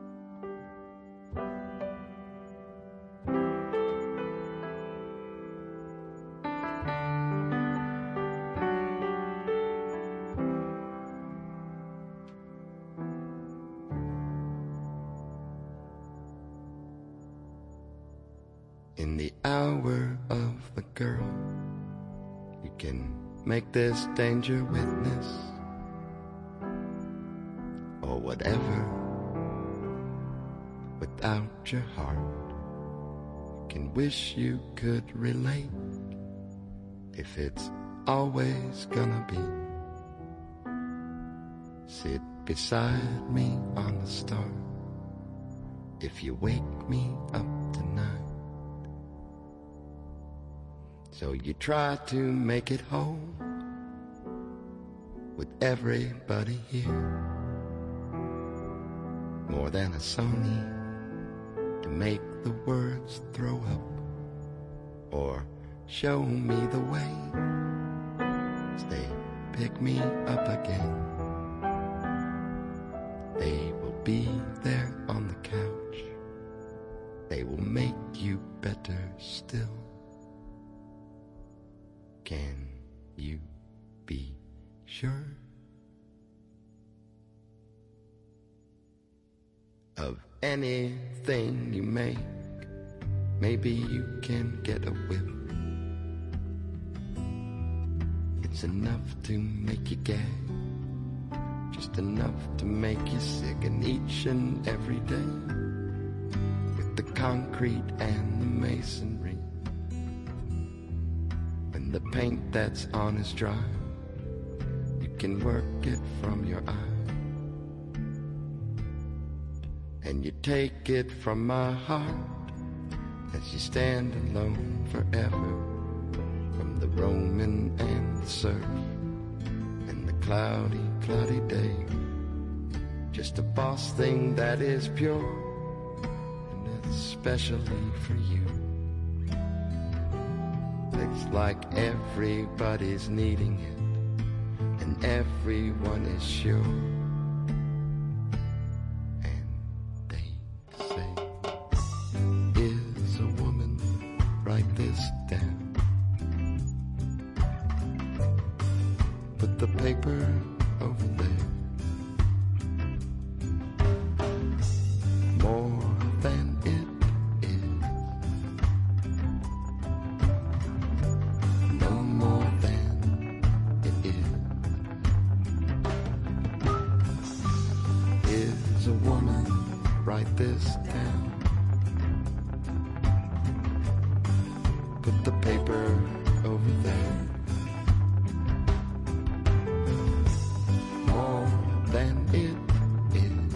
In the hour of the girl, you can make this danger witness, or whatever. Without your heart, you can wish you could relate, if it's always gonna be. Sit beside me on the star, if you wake me up tonight. So you try to make it home with everybody here. More than a Sony to make the words throw up, or show me the way as they pick me up again. They will be there on the couch. They will make you better still. Can you be sure of anything you make? Maybe you can get a whip. It's enough to make you gag, just enough to make you sick. And each and every day, with the concrete and the masonry, the paint that's on is dry, you can work it from your eye. And you take it from my heart as you stand alone forever, from the Roman and the surf and the cloudy, cloudy day. Just a boss thing that is pure, and especially for you. The It's like everybody's needing it, and everyone is sure. And they say, is a woman, write this down. Put the paper over there. More than it is. No more than it is. Is a woman, write this down. Put the paper over there. More than it is.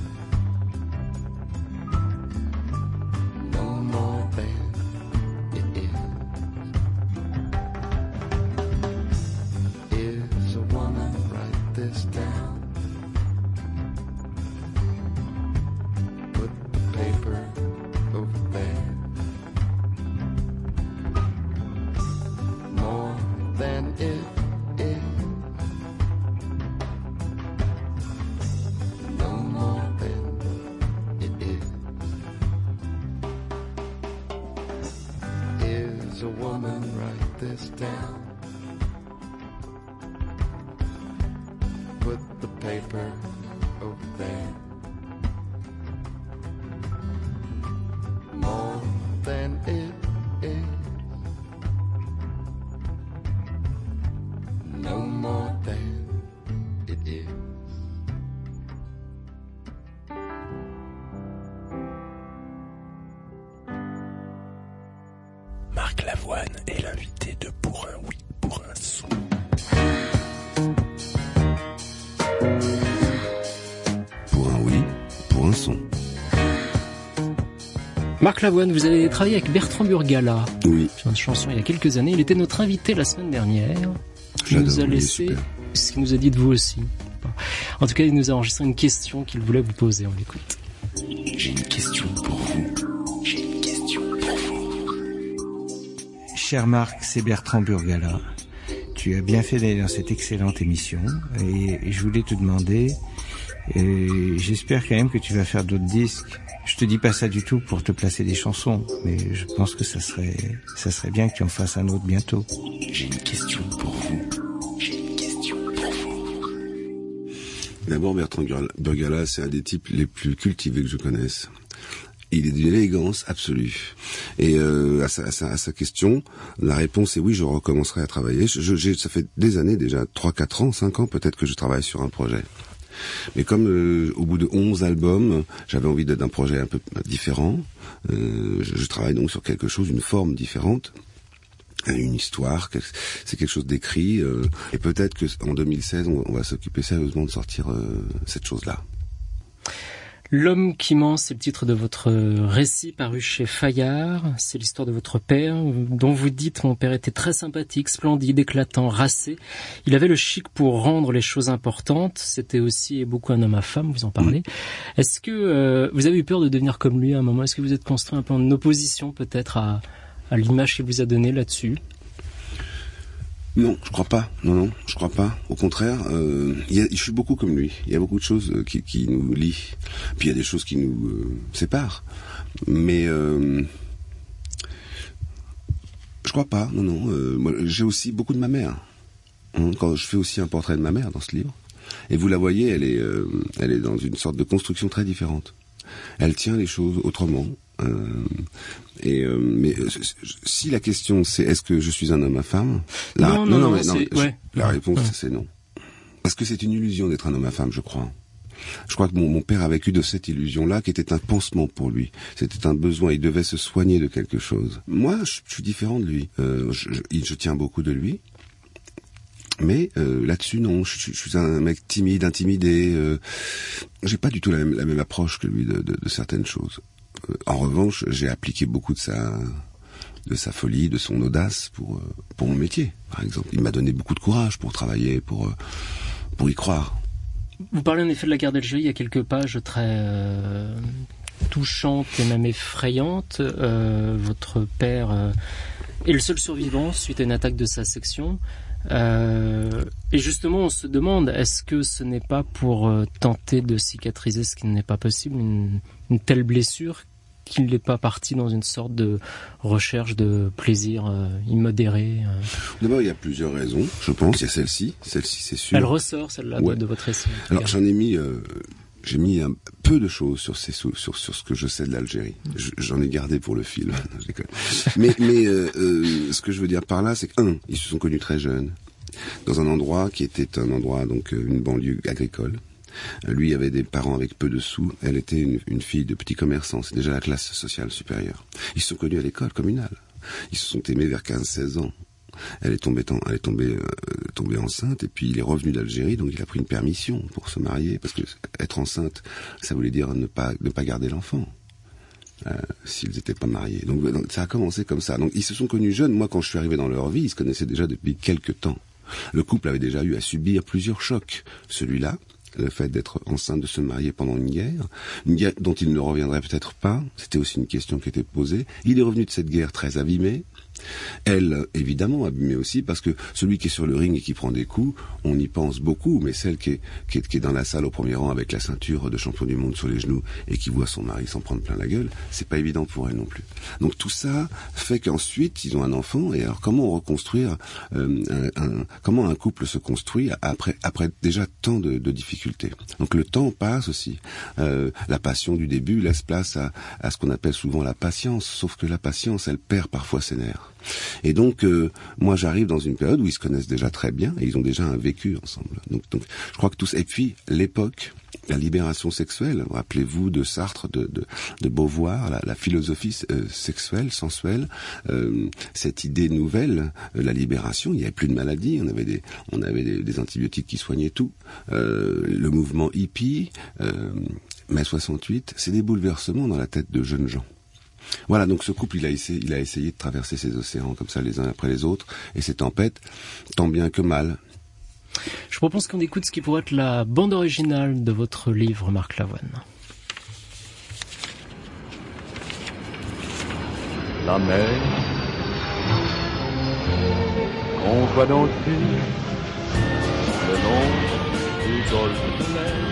No more than it is. Is a woman, write this down. Put the paper over there. More than it is. No more than it is. Is a woman, write this down. Put the paper over there. More than it is. No more than it is. Marc Lavoine est l'invité de Pour un oui, pour un son. Pour un oui, pour un son. Marc Lavoine, vous avez travaillé avec Bertrand Burgala. Oui. Sur une chanson il y a quelques années. Il était notre invité la semaine dernière. Il J'adore, nous a il est laissé super. ce qu'il nous a dit de vous aussi. En tout cas, il nous a enregistré une question qu'il voulait vous poser. On l'écoute. J'ai une question pour vous. J'ai une question pour vous. Cher Marc, c'est Bertrand Burgala. Tu as bien fait d'aller dans cette excellente émission et je voulais te demander, et j'espère quand même que tu vas faire d'autres disques. Je te dis pas ça du tout pour te placer des chansons, mais je pense que ça serait, ça serait bien que tu en fasses un autre bientôt. J'ai une question pour vous. J'ai une question pour vous. D'abord, Bertrand Burgala, c'est un des types les plus cultivés que je connaisse. Il est d'une élégance absolue. Et euh, à, sa, à, sa, à sa question, la réponse est oui, je recommencerai à travailler. Je, je, j'ai, ça fait des années déjà, trois, quatre ans, cinq ans peut-être que je travaille sur un projet. Mais comme euh, au bout de onze albums, j'avais envie d'un projet un peu différent, euh, je, je travaille donc sur quelque chose, une forme différente, une histoire, c'est quelque chose d'écrit, euh, et peut-être que en deux mille seize, on, on va s'occuper sérieusement de sortir euh, cette chose-là. L'homme qui ment, c'est le titre de votre récit paru chez Fayard. C'est l'histoire de votre père, dont vous dites: mon père était très sympathique, splendide, éclatant, racé. Il avait le chic pour rendre les choses importantes. C'était aussi beaucoup un homme à femme, vous en parlez. Mmh. Est-ce que euh, vous avez eu peur de devenir comme lui à un moment? Est-ce que vous êtes construit un peu en opposition peut-être à, à l'image qu'il vous a donnée là-dessus? Non, je crois pas. Non, non, je crois pas. Au contraire, euh, y a, je suis beaucoup comme lui. Il y a beaucoup de choses qui, qui nous lient. Puis il y a des choses qui nous euh, séparent. Mais euh, je crois pas. Non, non. Euh, moi, j'ai aussi beaucoup de ma mère. Quand je fais aussi un portrait de ma mère dans ce livre, et vous la voyez, elle est, euh, elle est dans une sorte de construction très différente. Elle tient les choses autrement. Euh, et euh, mais euh, si la question c'est est-ce que je suis un homme à femme, là, non, non, non, non, mais non, je, ouais. la réponse ouais. c'est non, parce que c'est une illusion d'être un homme à femme, je crois. Je crois que mon, mon père a vécu de cette illusion-là, qui était un pansement pour lui. C'était un besoin, il devait se soigner de quelque chose. Moi, je, je suis différent de lui. Euh, je, je, je tiens beaucoup de lui. Mais euh, là-dessus, non, je, je suis un mec timide, intimidé. Euh, j'ai pas du tout la même, la même approche que lui de, de, de certaines choses. Euh, en revanche, j'ai appliqué beaucoup de sa, de sa folie, de son audace pour euh, pour mon métier, par exemple. Il m'a donné beaucoup de courage pour travailler, pour euh, pour y croire. Vous parlez en effet de la guerre d'Algérie. Il y a quelques pages très euh, touchantes et même effrayantes. Euh, votre père euh, est le seul survivant suite à une attaque de sa section. Euh, et justement, on se demande, est-ce que ce n'est pas pour euh, tenter de cicatriser ce qui n'est pas possible, une, une telle blessure, qu'il n'est pas parti dans une sorte de recherche de plaisir euh, immodéré euh. D'abord, il y a plusieurs raisons, je pense. Il y a celle-ci, celle-ci c'est sûr. Elle ressort, celle-là, ouais. de, de votre récit. Alors, j'en ai mis... Euh, j'ai mis un peu de choses sur, ces, sur, sur ce que je sais de l'Algérie. Je, j'en ai gardé pour le film. Je déconne. Mais, mais euh, euh, ce que je veux dire par là, c'est qu'un, ils se sont connus très jeunes, dans un endroit qui était un endroit, donc une banlieue agricole. Lui avait des parents avec peu de sous. Elle était une, une fille de petit commerçant. C'est déjà la classe sociale supérieure. Ils se sont connus à l'école communale. Ils se sont aimés vers quinze seize ans. Elle est tombée, elle est tombée, euh, tombée enceinte et puis il est revenu d'Algérie, donc il a pris une permission pour se marier parce que être enceinte, ça voulait dire ne pas ne pas garder l'enfant euh, s'ils n'étaient pas mariés. Donc, donc ça a commencé comme ça. Donc ils se sont connus jeunes. Moi, quand je suis arrivé dans leur vie, ils se connaissaient déjà depuis quelques temps. Le couple avait déjà eu à subir plusieurs chocs. Celui-là, le fait d'être enceinte, de se marier pendant une guerre, une guerre dont il ne reviendrait peut-être pas. C'était aussi une question qui était posée. Il est revenu de cette guerre très abîmé. Elle, évidemment, abîmée aussi, parce que celui qui est sur le ring et qui prend des coups, on y pense beaucoup, mais celle qui est, qui est, qui est dans la salle au premier rang avec la ceinture de champion du monde sur les genoux et qui voit son mari s'en prendre plein la gueule, c'est pas évident pour elle non plus. Donc tout ça fait qu'ensuite, ils ont un enfant, et alors comment reconstruire, euh, un, un, comment un couple se construit après, après déjà tant de, de difficultés. Donc le temps passe aussi. Euh, la passion du début laisse place à, à ce qu'on appelle souvent la patience, sauf que la patience, elle perd parfois ses nerfs. Et donc, euh, moi, j'arrive dans une période où ils se connaissent déjà très bien et ils ont déjà un vécu ensemble. Donc, donc, je crois que tous. Et puis, l'époque, la libération sexuelle. Rappelez-vous de Sartre, de, de, de Beauvoir, la, la philosophie euh, sexuelle, sensuelle, euh, cette idée nouvelle, euh, la libération. Il n'y avait plus de maladies. On avait des, on avait des, des antibiotiques qui soignaient tout. Euh, le mouvement hippie, euh, mai soixante-huit, c'est des bouleversements dans la tête de jeunes gens. Voilà, donc ce couple, il a essayé, il a essayé de traverser ces océans comme ça les uns après les autres, et ces tempêtes, tant bien que mal. Je propose qu'on écoute ce qui pourrait être la bande originale de votre livre, Marc Lavoine. La mer, qu'on voit danser le long du golfe de mer.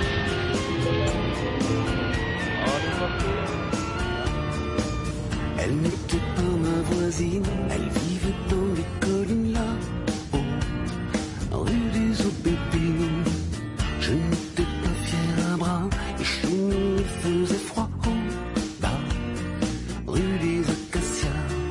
Elle n'était pas ma voisine, elle vivait dans les collines là, oh, rue des Aubépines. Je n'étais pas fier à bras, et chez nous il faisait froid, oh, bas, rue des Acacias.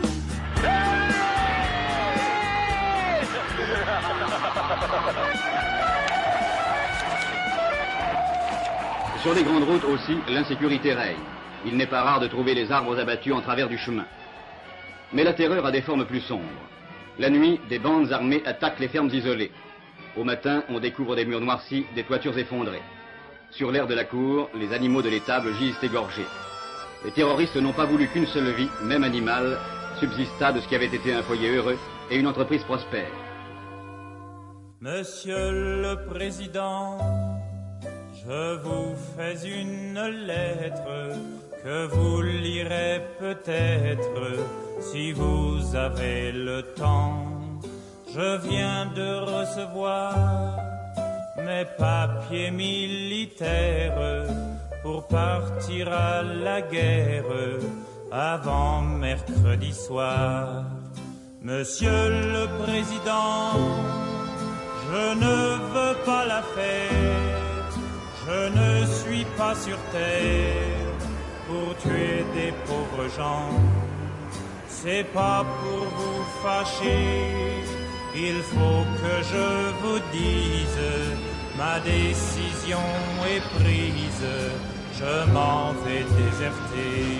Sur les grandes routes aussi, l'insécurité règne. Il n'est pas rare de trouver les arbres abattus en travers du chemin. Mais la terreur a des formes plus sombres. La nuit, des bandes armées attaquent les fermes isolées. Au matin, on découvre des murs noircis, des toitures effondrées. Sur l'aire de la cour, les animaux de l'étable gisent égorgés. Les terroristes n'ont pas voulu qu'une seule vie, même animale, subsistât de ce qui avait été un foyer heureux et une entreprise prospère. Monsieur le Président, je vous fais une lettre que vous lirez peut-être si vous avez le temps. Je viens de recevoir mes papiers militaires pour partir à la guerre avant mercredi soir. Monsieur le Président, je ne veux pas la fête, je ne suis pas sur terre pour tuer des pauvres gens. C'est pas pour vous fâcher, il faut que je vous dise, ma décision est prise, je m'en vais déserter.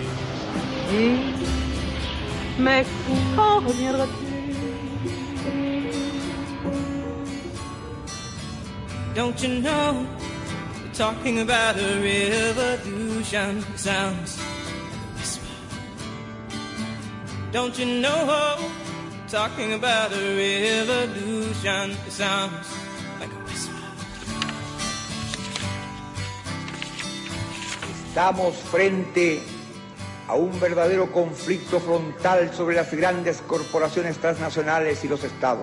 Et, mais quand reviendras-tu? Don't you know, talking about a revolution sounds like a whisper. Don't you know, talking about a revolution sounds like a whisper. Estamos frente a un verdadero conflicto frontal sobre las grandes corporaciones transnacionales y los estados.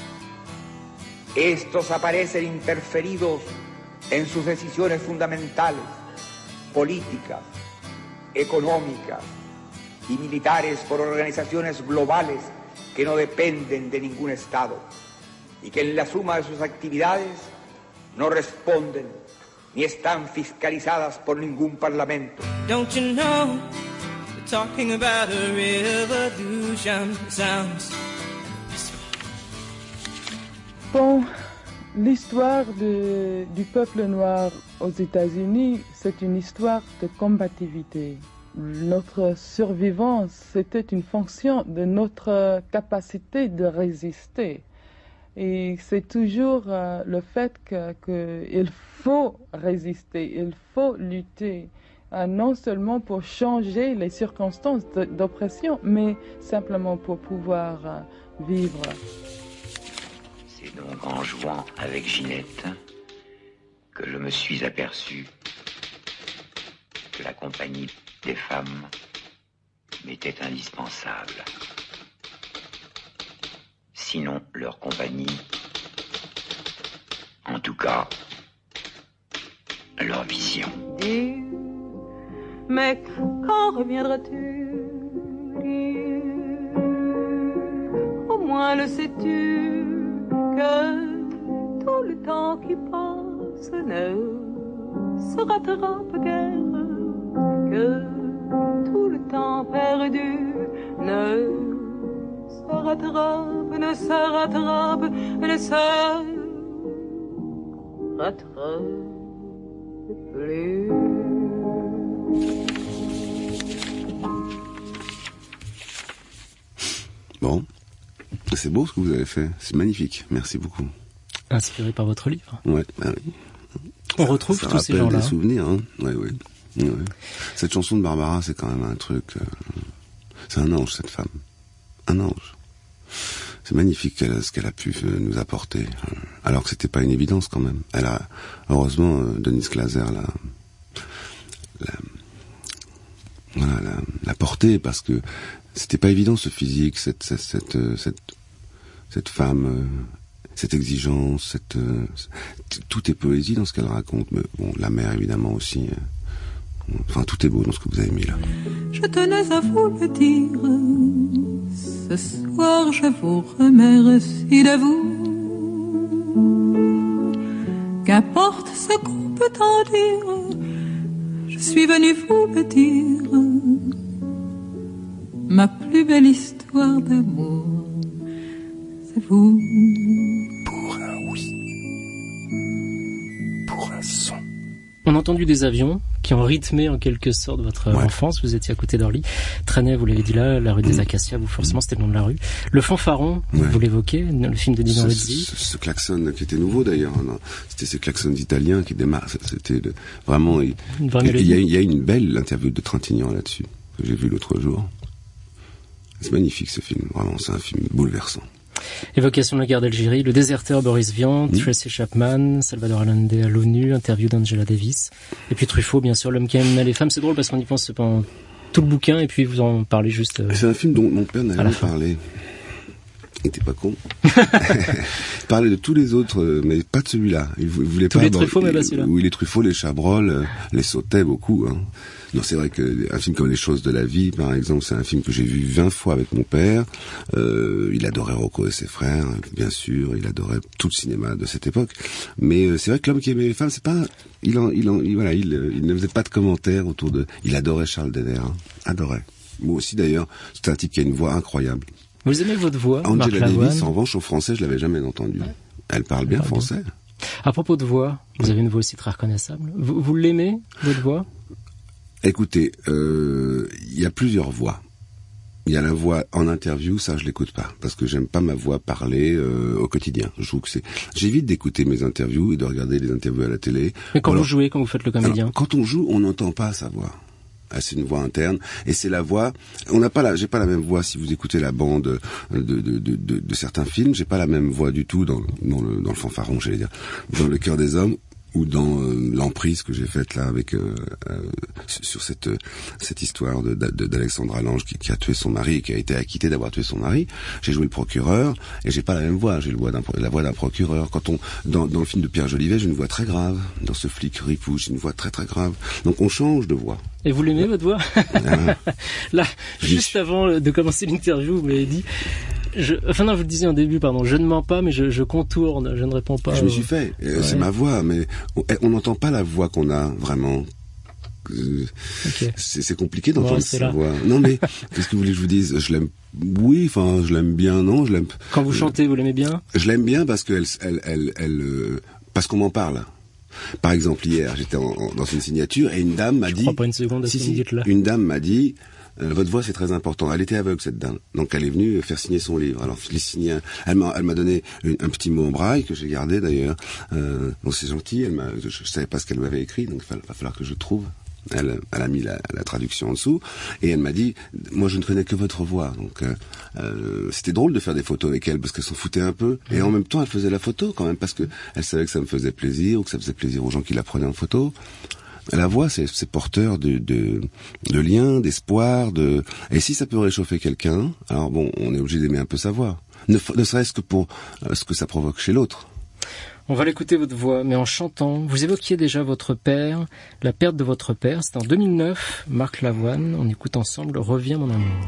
Estos aparecen interferidos en sus decisiones fundamentales, políticas, económicas y militares por organizaciones globales que no dependen de ningún estado y que en la suma de sus actividades no responden ni están fiscalizadas por ningún parlamento. Don't you know, we're talking about a revolution sounds. Bon, l'histoire de, du peuple noir aux États-Unis, c'est une histoire de combativité. Notre survivance, c'était une fonction de notre capacité de résister. Et c'est toujours euh, le fait que, que il faut résister, il faut lutter, euh, non seulement pour changer les circonstances d'oppression, mais simplement pour pouvoir euh, vivre. C'est donc en jouant avec Ginette que je me suis aperçu que la compagnie des femmes m'était indispensable. Sinon, leur compagnie, en tout cas, leur vision. Dis, mais quand reviendras-tu? Dis, au moins le sais-tu que tout le temps qui passe ne se rattrape guère, que tout le temps perdu ne se rattrape, ne se rattrape, ne se rattrape plus. Bon, c'est beau ce que vous avez fait, c'est magnifique, merci beaucoup. Inspiré par votre livre. Ouais, bah oui. On ça, retrouve ça tous ces gens-là. Des souvenirs, hein. Ouais, ouais. Ouais. Cette chanson de Barbara, c'est quand même un truc. Euh, c'est un ange, cette femme. Un ange. C'est magnifique qu'elle, ce qu'elle a pu euh, nous apporter. Euh, alors que c'était pas une évidence quand même. Elle a, heureusement, euh, Denise Glaser l'a, l'a, voilà, l'a, l'a porté parce que c'était pas évident ce physique, cette, cette, cette, euh, cette, cette femme. Euh, cette exigence, cette, euh, tout est poésie dans ce qu'elle raconte, mais bon, la mère évidemment aussi. Euh, enfin, tout est beau dans ce que vous avez mis là. Je tenais à vous le dire, ce soir je vous remercie de vous. Qu'importe ce qu'on peut en dire, je suis venue vous le dire. Ma plus belle histoire d'amour, c'est vous. On a entendu des avions qui ont rythmé en quelque sorte votre ouais. enfance. Vous étiez à côté d'Orly. Traînait, vous l'avez dit là, la rue des Acacias. Vous, forcément, c'était le nom de la rue. Le fanfaron, ouais. vous l'évoquez, le film de Dino Risi. Ce, ce, ce klaxon qui était nouveau d'ailleurs. Non, c'était ces klaxons italiens qui démarrent. C'était de, vraiment. Il, il, y a, il y a une belle interview de Trintignant là-dessus que j'ai vu l'autre jour. C'est magnifique ce film. Vraiment, c'est un film bouleversant. Évocation de la guerre d'Algérie, le déserteur Boris Vian, mmh. Tracy Chapman, Salvador Allende à l'ONU, interview d'Angela Davis, et puis Truffaut, bien sûr, l'homme qui aime les femmes. C'est drôle parce qu'on y pense pendant tout le bouquin, et puis vous en parlez juste. Euh, c'est un film dont mon père n'a jamais parlé. Il était pas con. Il parlait de tous les autres, mais pas de celui-là. Il voulait tous pas. les Truffaut, mais pas celui-là. Oui, les Truffaut, les Chabrol, les Sautet beaucoup. Hein. Non, c'est vrai qu'un film comme Les Choses de la Vie, par exemple, c'est un film que j'ai vu vingt fois avec mon père. Euh, il adorait Rocco et ses frères, bien sûr. Il adorait tout le cinéma de cette époque. Mais euh, c'est vrai que L'homme qui aimait les femmes, c'est pas. Il en, il en, il, voilà, il, il ne faisait pas de commentaires autour de. Il adorait Charles Denner, hein. Adorait. Moi aussi d'ailleurs. C'est un type qui a une voix incroyable. Vous aimez votre voix, Angela Davis, en revanche, au français, je l'avais jamais entendue. Elle parle bien français. À propos de voix, vous avez une voix aussi très reconnaissable. Vous, vous l'aimez, votre voix? Écoutez, euh, il y a plusieurs voix. Il y a la voix en interview, ça je l'écoute pas, parce que j'aime pas ma voix parler euh, au quotidien. Je trouve que c'est. J'évite d'écouter mes interviews et de regarder les interviews à la télé. Mais quand alors, vous jouez, quand vous faites le comédien. Alors, quand on joue, on n'entend pas sa voix. Ah, c'est une voix interne et c'est la voix. On n'a pas la, j'ai pas la même voix si vous écoutez la bande de de de de, de, de certains films. J'ai pas la même voix du tout dans dans le dans le fanfaron, j'allais dire, dans Le Cœur des hommes. ou dans euh, l'emprise que j'ai faite là avec euh, euh, sur cette cette histoire de, de d'Alexandra Lange qui, qui a tué son mari et qui a été acquittée d'avoir tué son mari. J'ai joué le procureur et j'ai pas la même voix. J'ai le voix d'un, la voix d'un procureur. Quand on dans, dans le film de Pierre Jolivet, j'ai une voix très grave. Dans ce flic Ripoux, j'ai une voix très très grave. Donc on change de voix. Et vous l'aimez votre voix? Ah. Là, juste avant de commencer l'interview, vous m'avez dit. Je, enfin non, vous le disiez en début, pardon. Je ne mens pas, mais je, je contourne, je ne réponds pas. Je me suis fait. Ouais. C'est ma voix, mais on n'entend pas la voix qu'on a vraiment. Euh, okay. c'est, c'est compliqué d'entendre bon, sa là. voix. Non mais qu'est-ce que vous voulez que je vous dise? Je l'aime. Oui, enfin, je l'aime bien. Non, je l'aime. Quand vous chantez, vous l'aimez bien? Je l'aime bien parce que elle, elle, elle, elle euh, parce qu'on m'en parle. Par exemple, hier, j'étais en, en, dans une signature et une dame m'a je dit. Crois pas une seconde à si, ce si, là. Une dame m'a dit. Euh, votre voix c'est très important. Elle était aveugle cette dame, donc elle est venue faire signer son livre. Alors je l'ai signé. Un... Elle m'a, elle m'a donné une, un petit mot en braille que j'ai gardé d'ailleurs. Euh, donc c'est gentil. Elle m'a, je, je savais pas ce qu'elle m'avait écrit, donc il va, va falloir que je trouve. Elle, elle a mis la, la traduction en dessous et elle m'a dit, moi je ne connais que votre voix. Donc euh, euh, c'était drôle de faire des photos avec elle parce qu'elle s'en foutait un peu et en même temps elle faisait la photo quand même parce que elle savait que ça me faisait plaisir ou que ça faisait plaisir aux gens qui la prenaient en photo. La voix, c'est, c'est porteur de, de, de liens, d'espoir, de. Et si ça peut réchauffer quelqu'un, alors bon, on est obligé d'aimer un peu sa voix, ne, ne serait-ce que pour euh, ce que ça provoque chez l'autre. On va l'écouter votre voix, mais en chantant. Vous évoquiez déjà votre père, la perte de votre père. C'était en deux mille neuf. Marc Lavoine. On écoute ensemble "Reviens mon amour".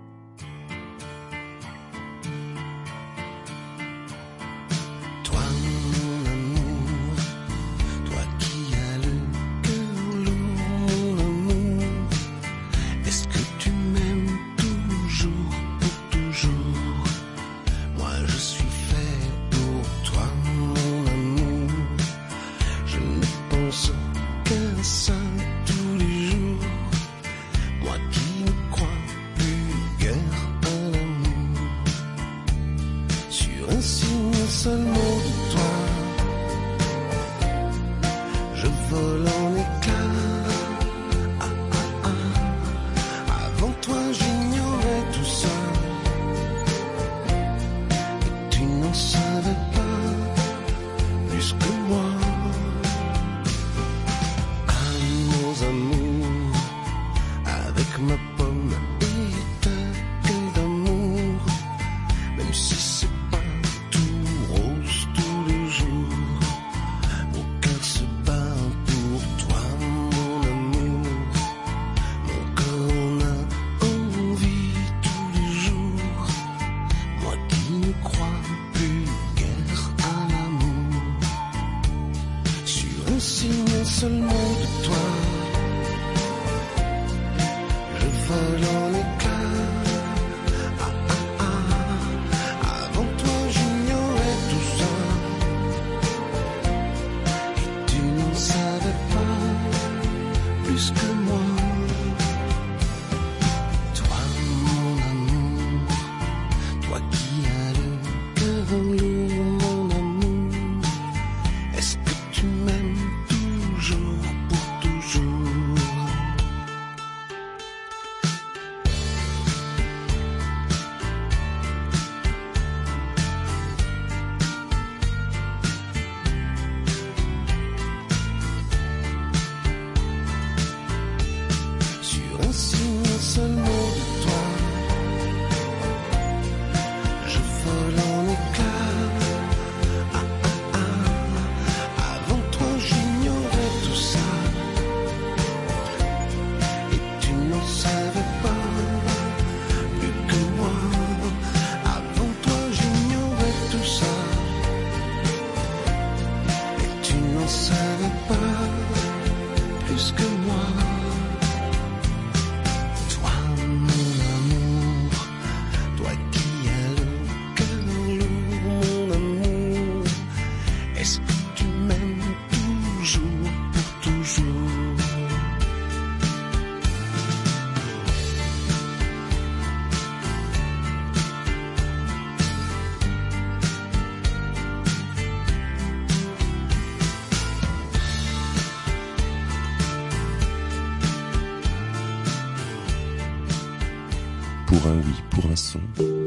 Pour un oui, pour un son.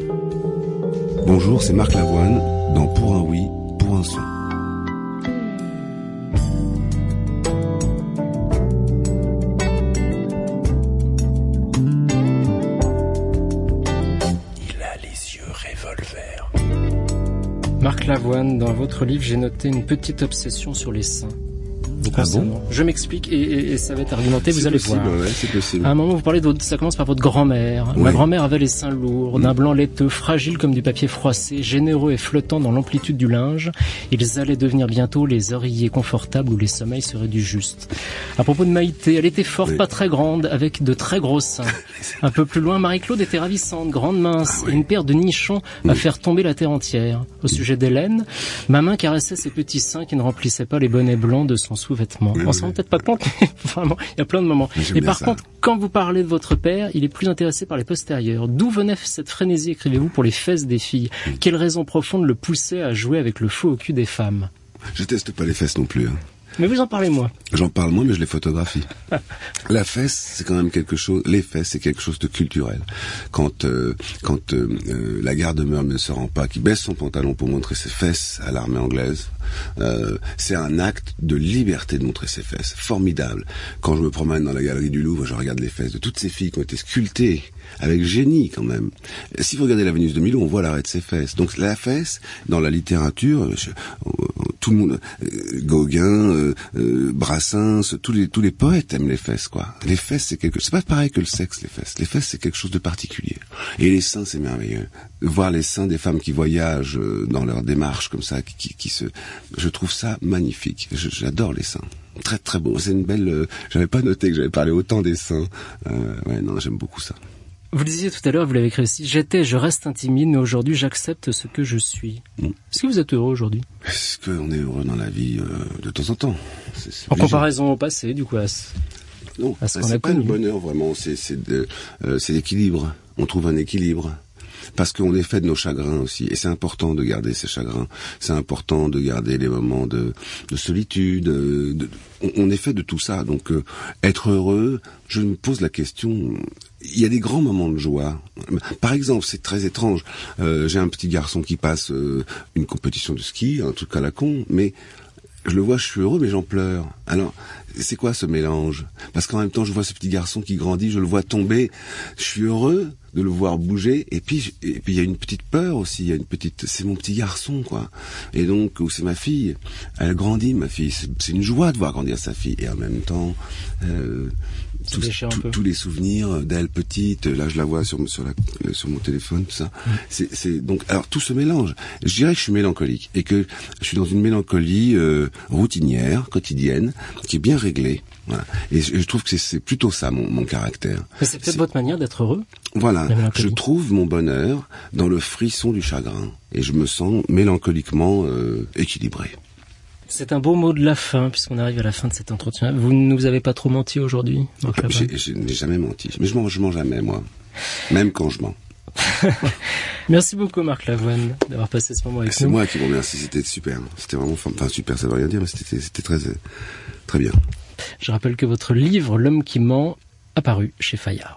Bonjour, c'est Marc Lavoine dans Pour un oui, pour un son. Marc Lavoine, dans votre livre, j'ai noté une petite obsession sur les seins. Ah bon? Je m'explique et, et, et ça va être argumenté, vous c'est allez possible, voir. Ouais, c'est possible. À un moment, vous parlez de votre, ça commence par votre grand-mère. Ouais. Ma grand-mère avait les seins lourds, d'un blanc laiteux, fragile comme du papier froissé, généreux et flottant dans l'amplitude du linge. Ils allaient devenir bientôt les oreillers confortables où les sommeils seraient du juste. À propos de Maïté, elle était forte, oui. Pas très grande, avec de très gros seins. Un peu plus loin, Marie-Claude était ravissante, grande, mince, ah, oui. Et une paire de nichons oui. À faire tomber la terre entière. Au sujet d'Hélène, ma main caressait ses petits seins qui ne remplissaient pas les bonnets blancs de son sous-vêtement. Oui, oui. Peut-être pas compte, mais vraiment, il y a plein de moments. Et par ça. Contre, quand vous parlez de votre père, il est plus intéressé par les postérieurs. D'où venait cette frénésie, écrivez-vous, pour les fesses des filles? Mmh. Quelle raison profonde le poussait à jouer avec le feu au cul des femmes? Je teste pas les fesses non plus. Hein. Mais vous en parlez moins. J'en parle moins, mais je les photographie. La fesse, c'est quand même quelque chose. Les fesses, c'est quelque chose de culturel. Quand euh, quand euh, euh, la garde-meuble ne se rend pas, qui baisse son pantalon pour montrer ses fesses à l'armée anglaise, euh, c'est un acte de liberté de montrer ses fesses. Formidable. Quand je me promène dans la galerie du Louvre, je regarde les fesses de toutes ces filles qui ont été sculptées avec génie quand même. Si vous regardez la Vénus de Milo, on voit l'arrêt de ses fesses. Donc la fesse, dans la littérature, je, tout le monde, euh, Gauguin, euh, euh, Brassens, tous les tous les poètes aiment les fesses, quoi. Les fesses, c'est quelque, c'est pas pareil que le sexe, les fesses. Les fesses, c'est quelque chose de particulier. Et les seins, c'est merveilleux. Voir les seins des femmes qui voyagent dans leur démarche comme ça, qui, qui, qui se, je trouve ça magnifique. Je, j'adore les seins. Très très beau. C'est une belle. Euh, j'avais pas noté que j'avais parlé autant des seins. Euh, ouais, non, j'aime beaucoup ça. Vous le disiez tout à l'heure, vous l'avez écrit aussi, j'étais, je reste intimide, mais aujourd'hui j'accepte ce que je suis. Mm. Est-ce que vous êtes heureux aujourd'hui? Est-ce qu'on est heureux dans la vie euh, de temps en temps? C'est, c'est en comparaison au passé, du coup, à ce, non, à ce qu'on c'est a pas connu. Le bonheur vraiment, c'est c'est, de, euh, c'est l'équilibre. On trouve un équilibre. Parce qu'on est fait de nos chagrins aussi, et c'est important de garder ces chagrins. C'est important de garder les moments de, de solitude. De, de, on est fait de tout ça, donc euh, être heureux. Je me pose la question. Il y a des grands moments de joie. Par exemple, c'est très étrange. Euh, j'ai un petit garçon qui passe euh, une compétition de ski, un truc à la con, mais je le vois, je suis heureux, mais j'en pleure. Alors, c'est quoi ce mélange? Parce qu'en même temps, je vois ce petit garçon qui grandit, je le vois tomber. Je suis heureux de le voir bouger, et puis et puis il y a une petite peur aussi, il y a une petite, c'est mon petit garçon, quoi. Et donc, ou c'est ma fille, elle grandit, ma fille, c'est, c'est une joie de voir grandir sa fille, et en même temps, euh, tous, tout, tous les souvenirs d'elle petite, là je la vois sur sur la sur mon téléphone, tout ça. Mmh. C'est c'est donc, alors tout se mélange. Je dirais que je suis mélancolique, et que je suis dans une mélancolie euh, routinière, quotidienne, qui est bien réglée. Voilà. Et je, je trouve que c'est, c'est plutôt ça mon, mon caractère. Mais c'est peut-être c'est... votre manière d'être heureux. Voilà, je trouve mon bonheur dans le frisson du chagrin et je me sens mélancoliquement euh, équilibré. C'est un beau mot de la fin puisqu'on arrive à la fin de cet entretien. Vous ne nous avez pas trop menti aujourd'hui, Marc Lavoine? Je n'ai jamais menti, mais je mens, je mens jamais moi, même quand je mens. Merci beaucoup Marc Lavoine d'avoir passé ce moment avec c'est nous. C'est moi qui vous remercie, c'était super, c'était vraiment, enfin super, ça veut rien dire, mais c'était, c'était très, très bien. Je rappelle que votre livre, L'homme qui ment, a paru chez Fayard.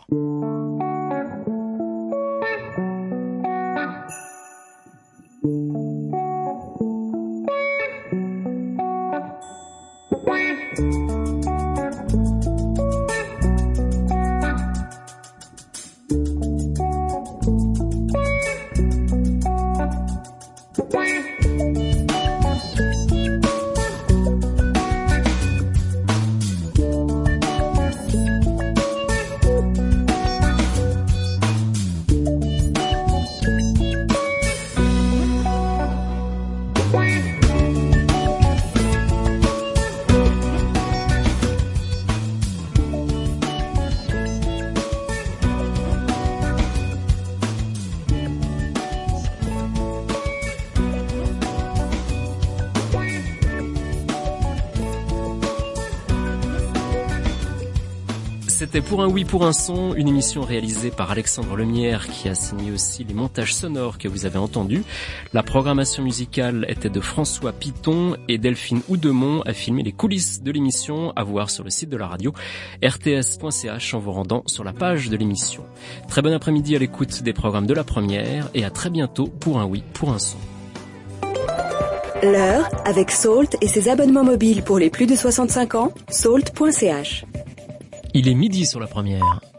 C'était Pour un oui, pour un son, une émission réalisée par Alexandre Lemierre qui a signé aussi les montages sonores que vous avez entendus. La programmation musicale était de François Piton et Delphine Houdemont a filmé les coulisses de l'émission à voir sur le site de la radio r t s point c h en vous rendant sur la page de l'émission. Très bon après-midi à l'écoute des programmes de la première et à très bientôt pour un oui, pour un son. L'heure avec Salt et ses abonnements mobiles pour les plus de soixante-cinq ans, salt point c h. Il est midi sur la première.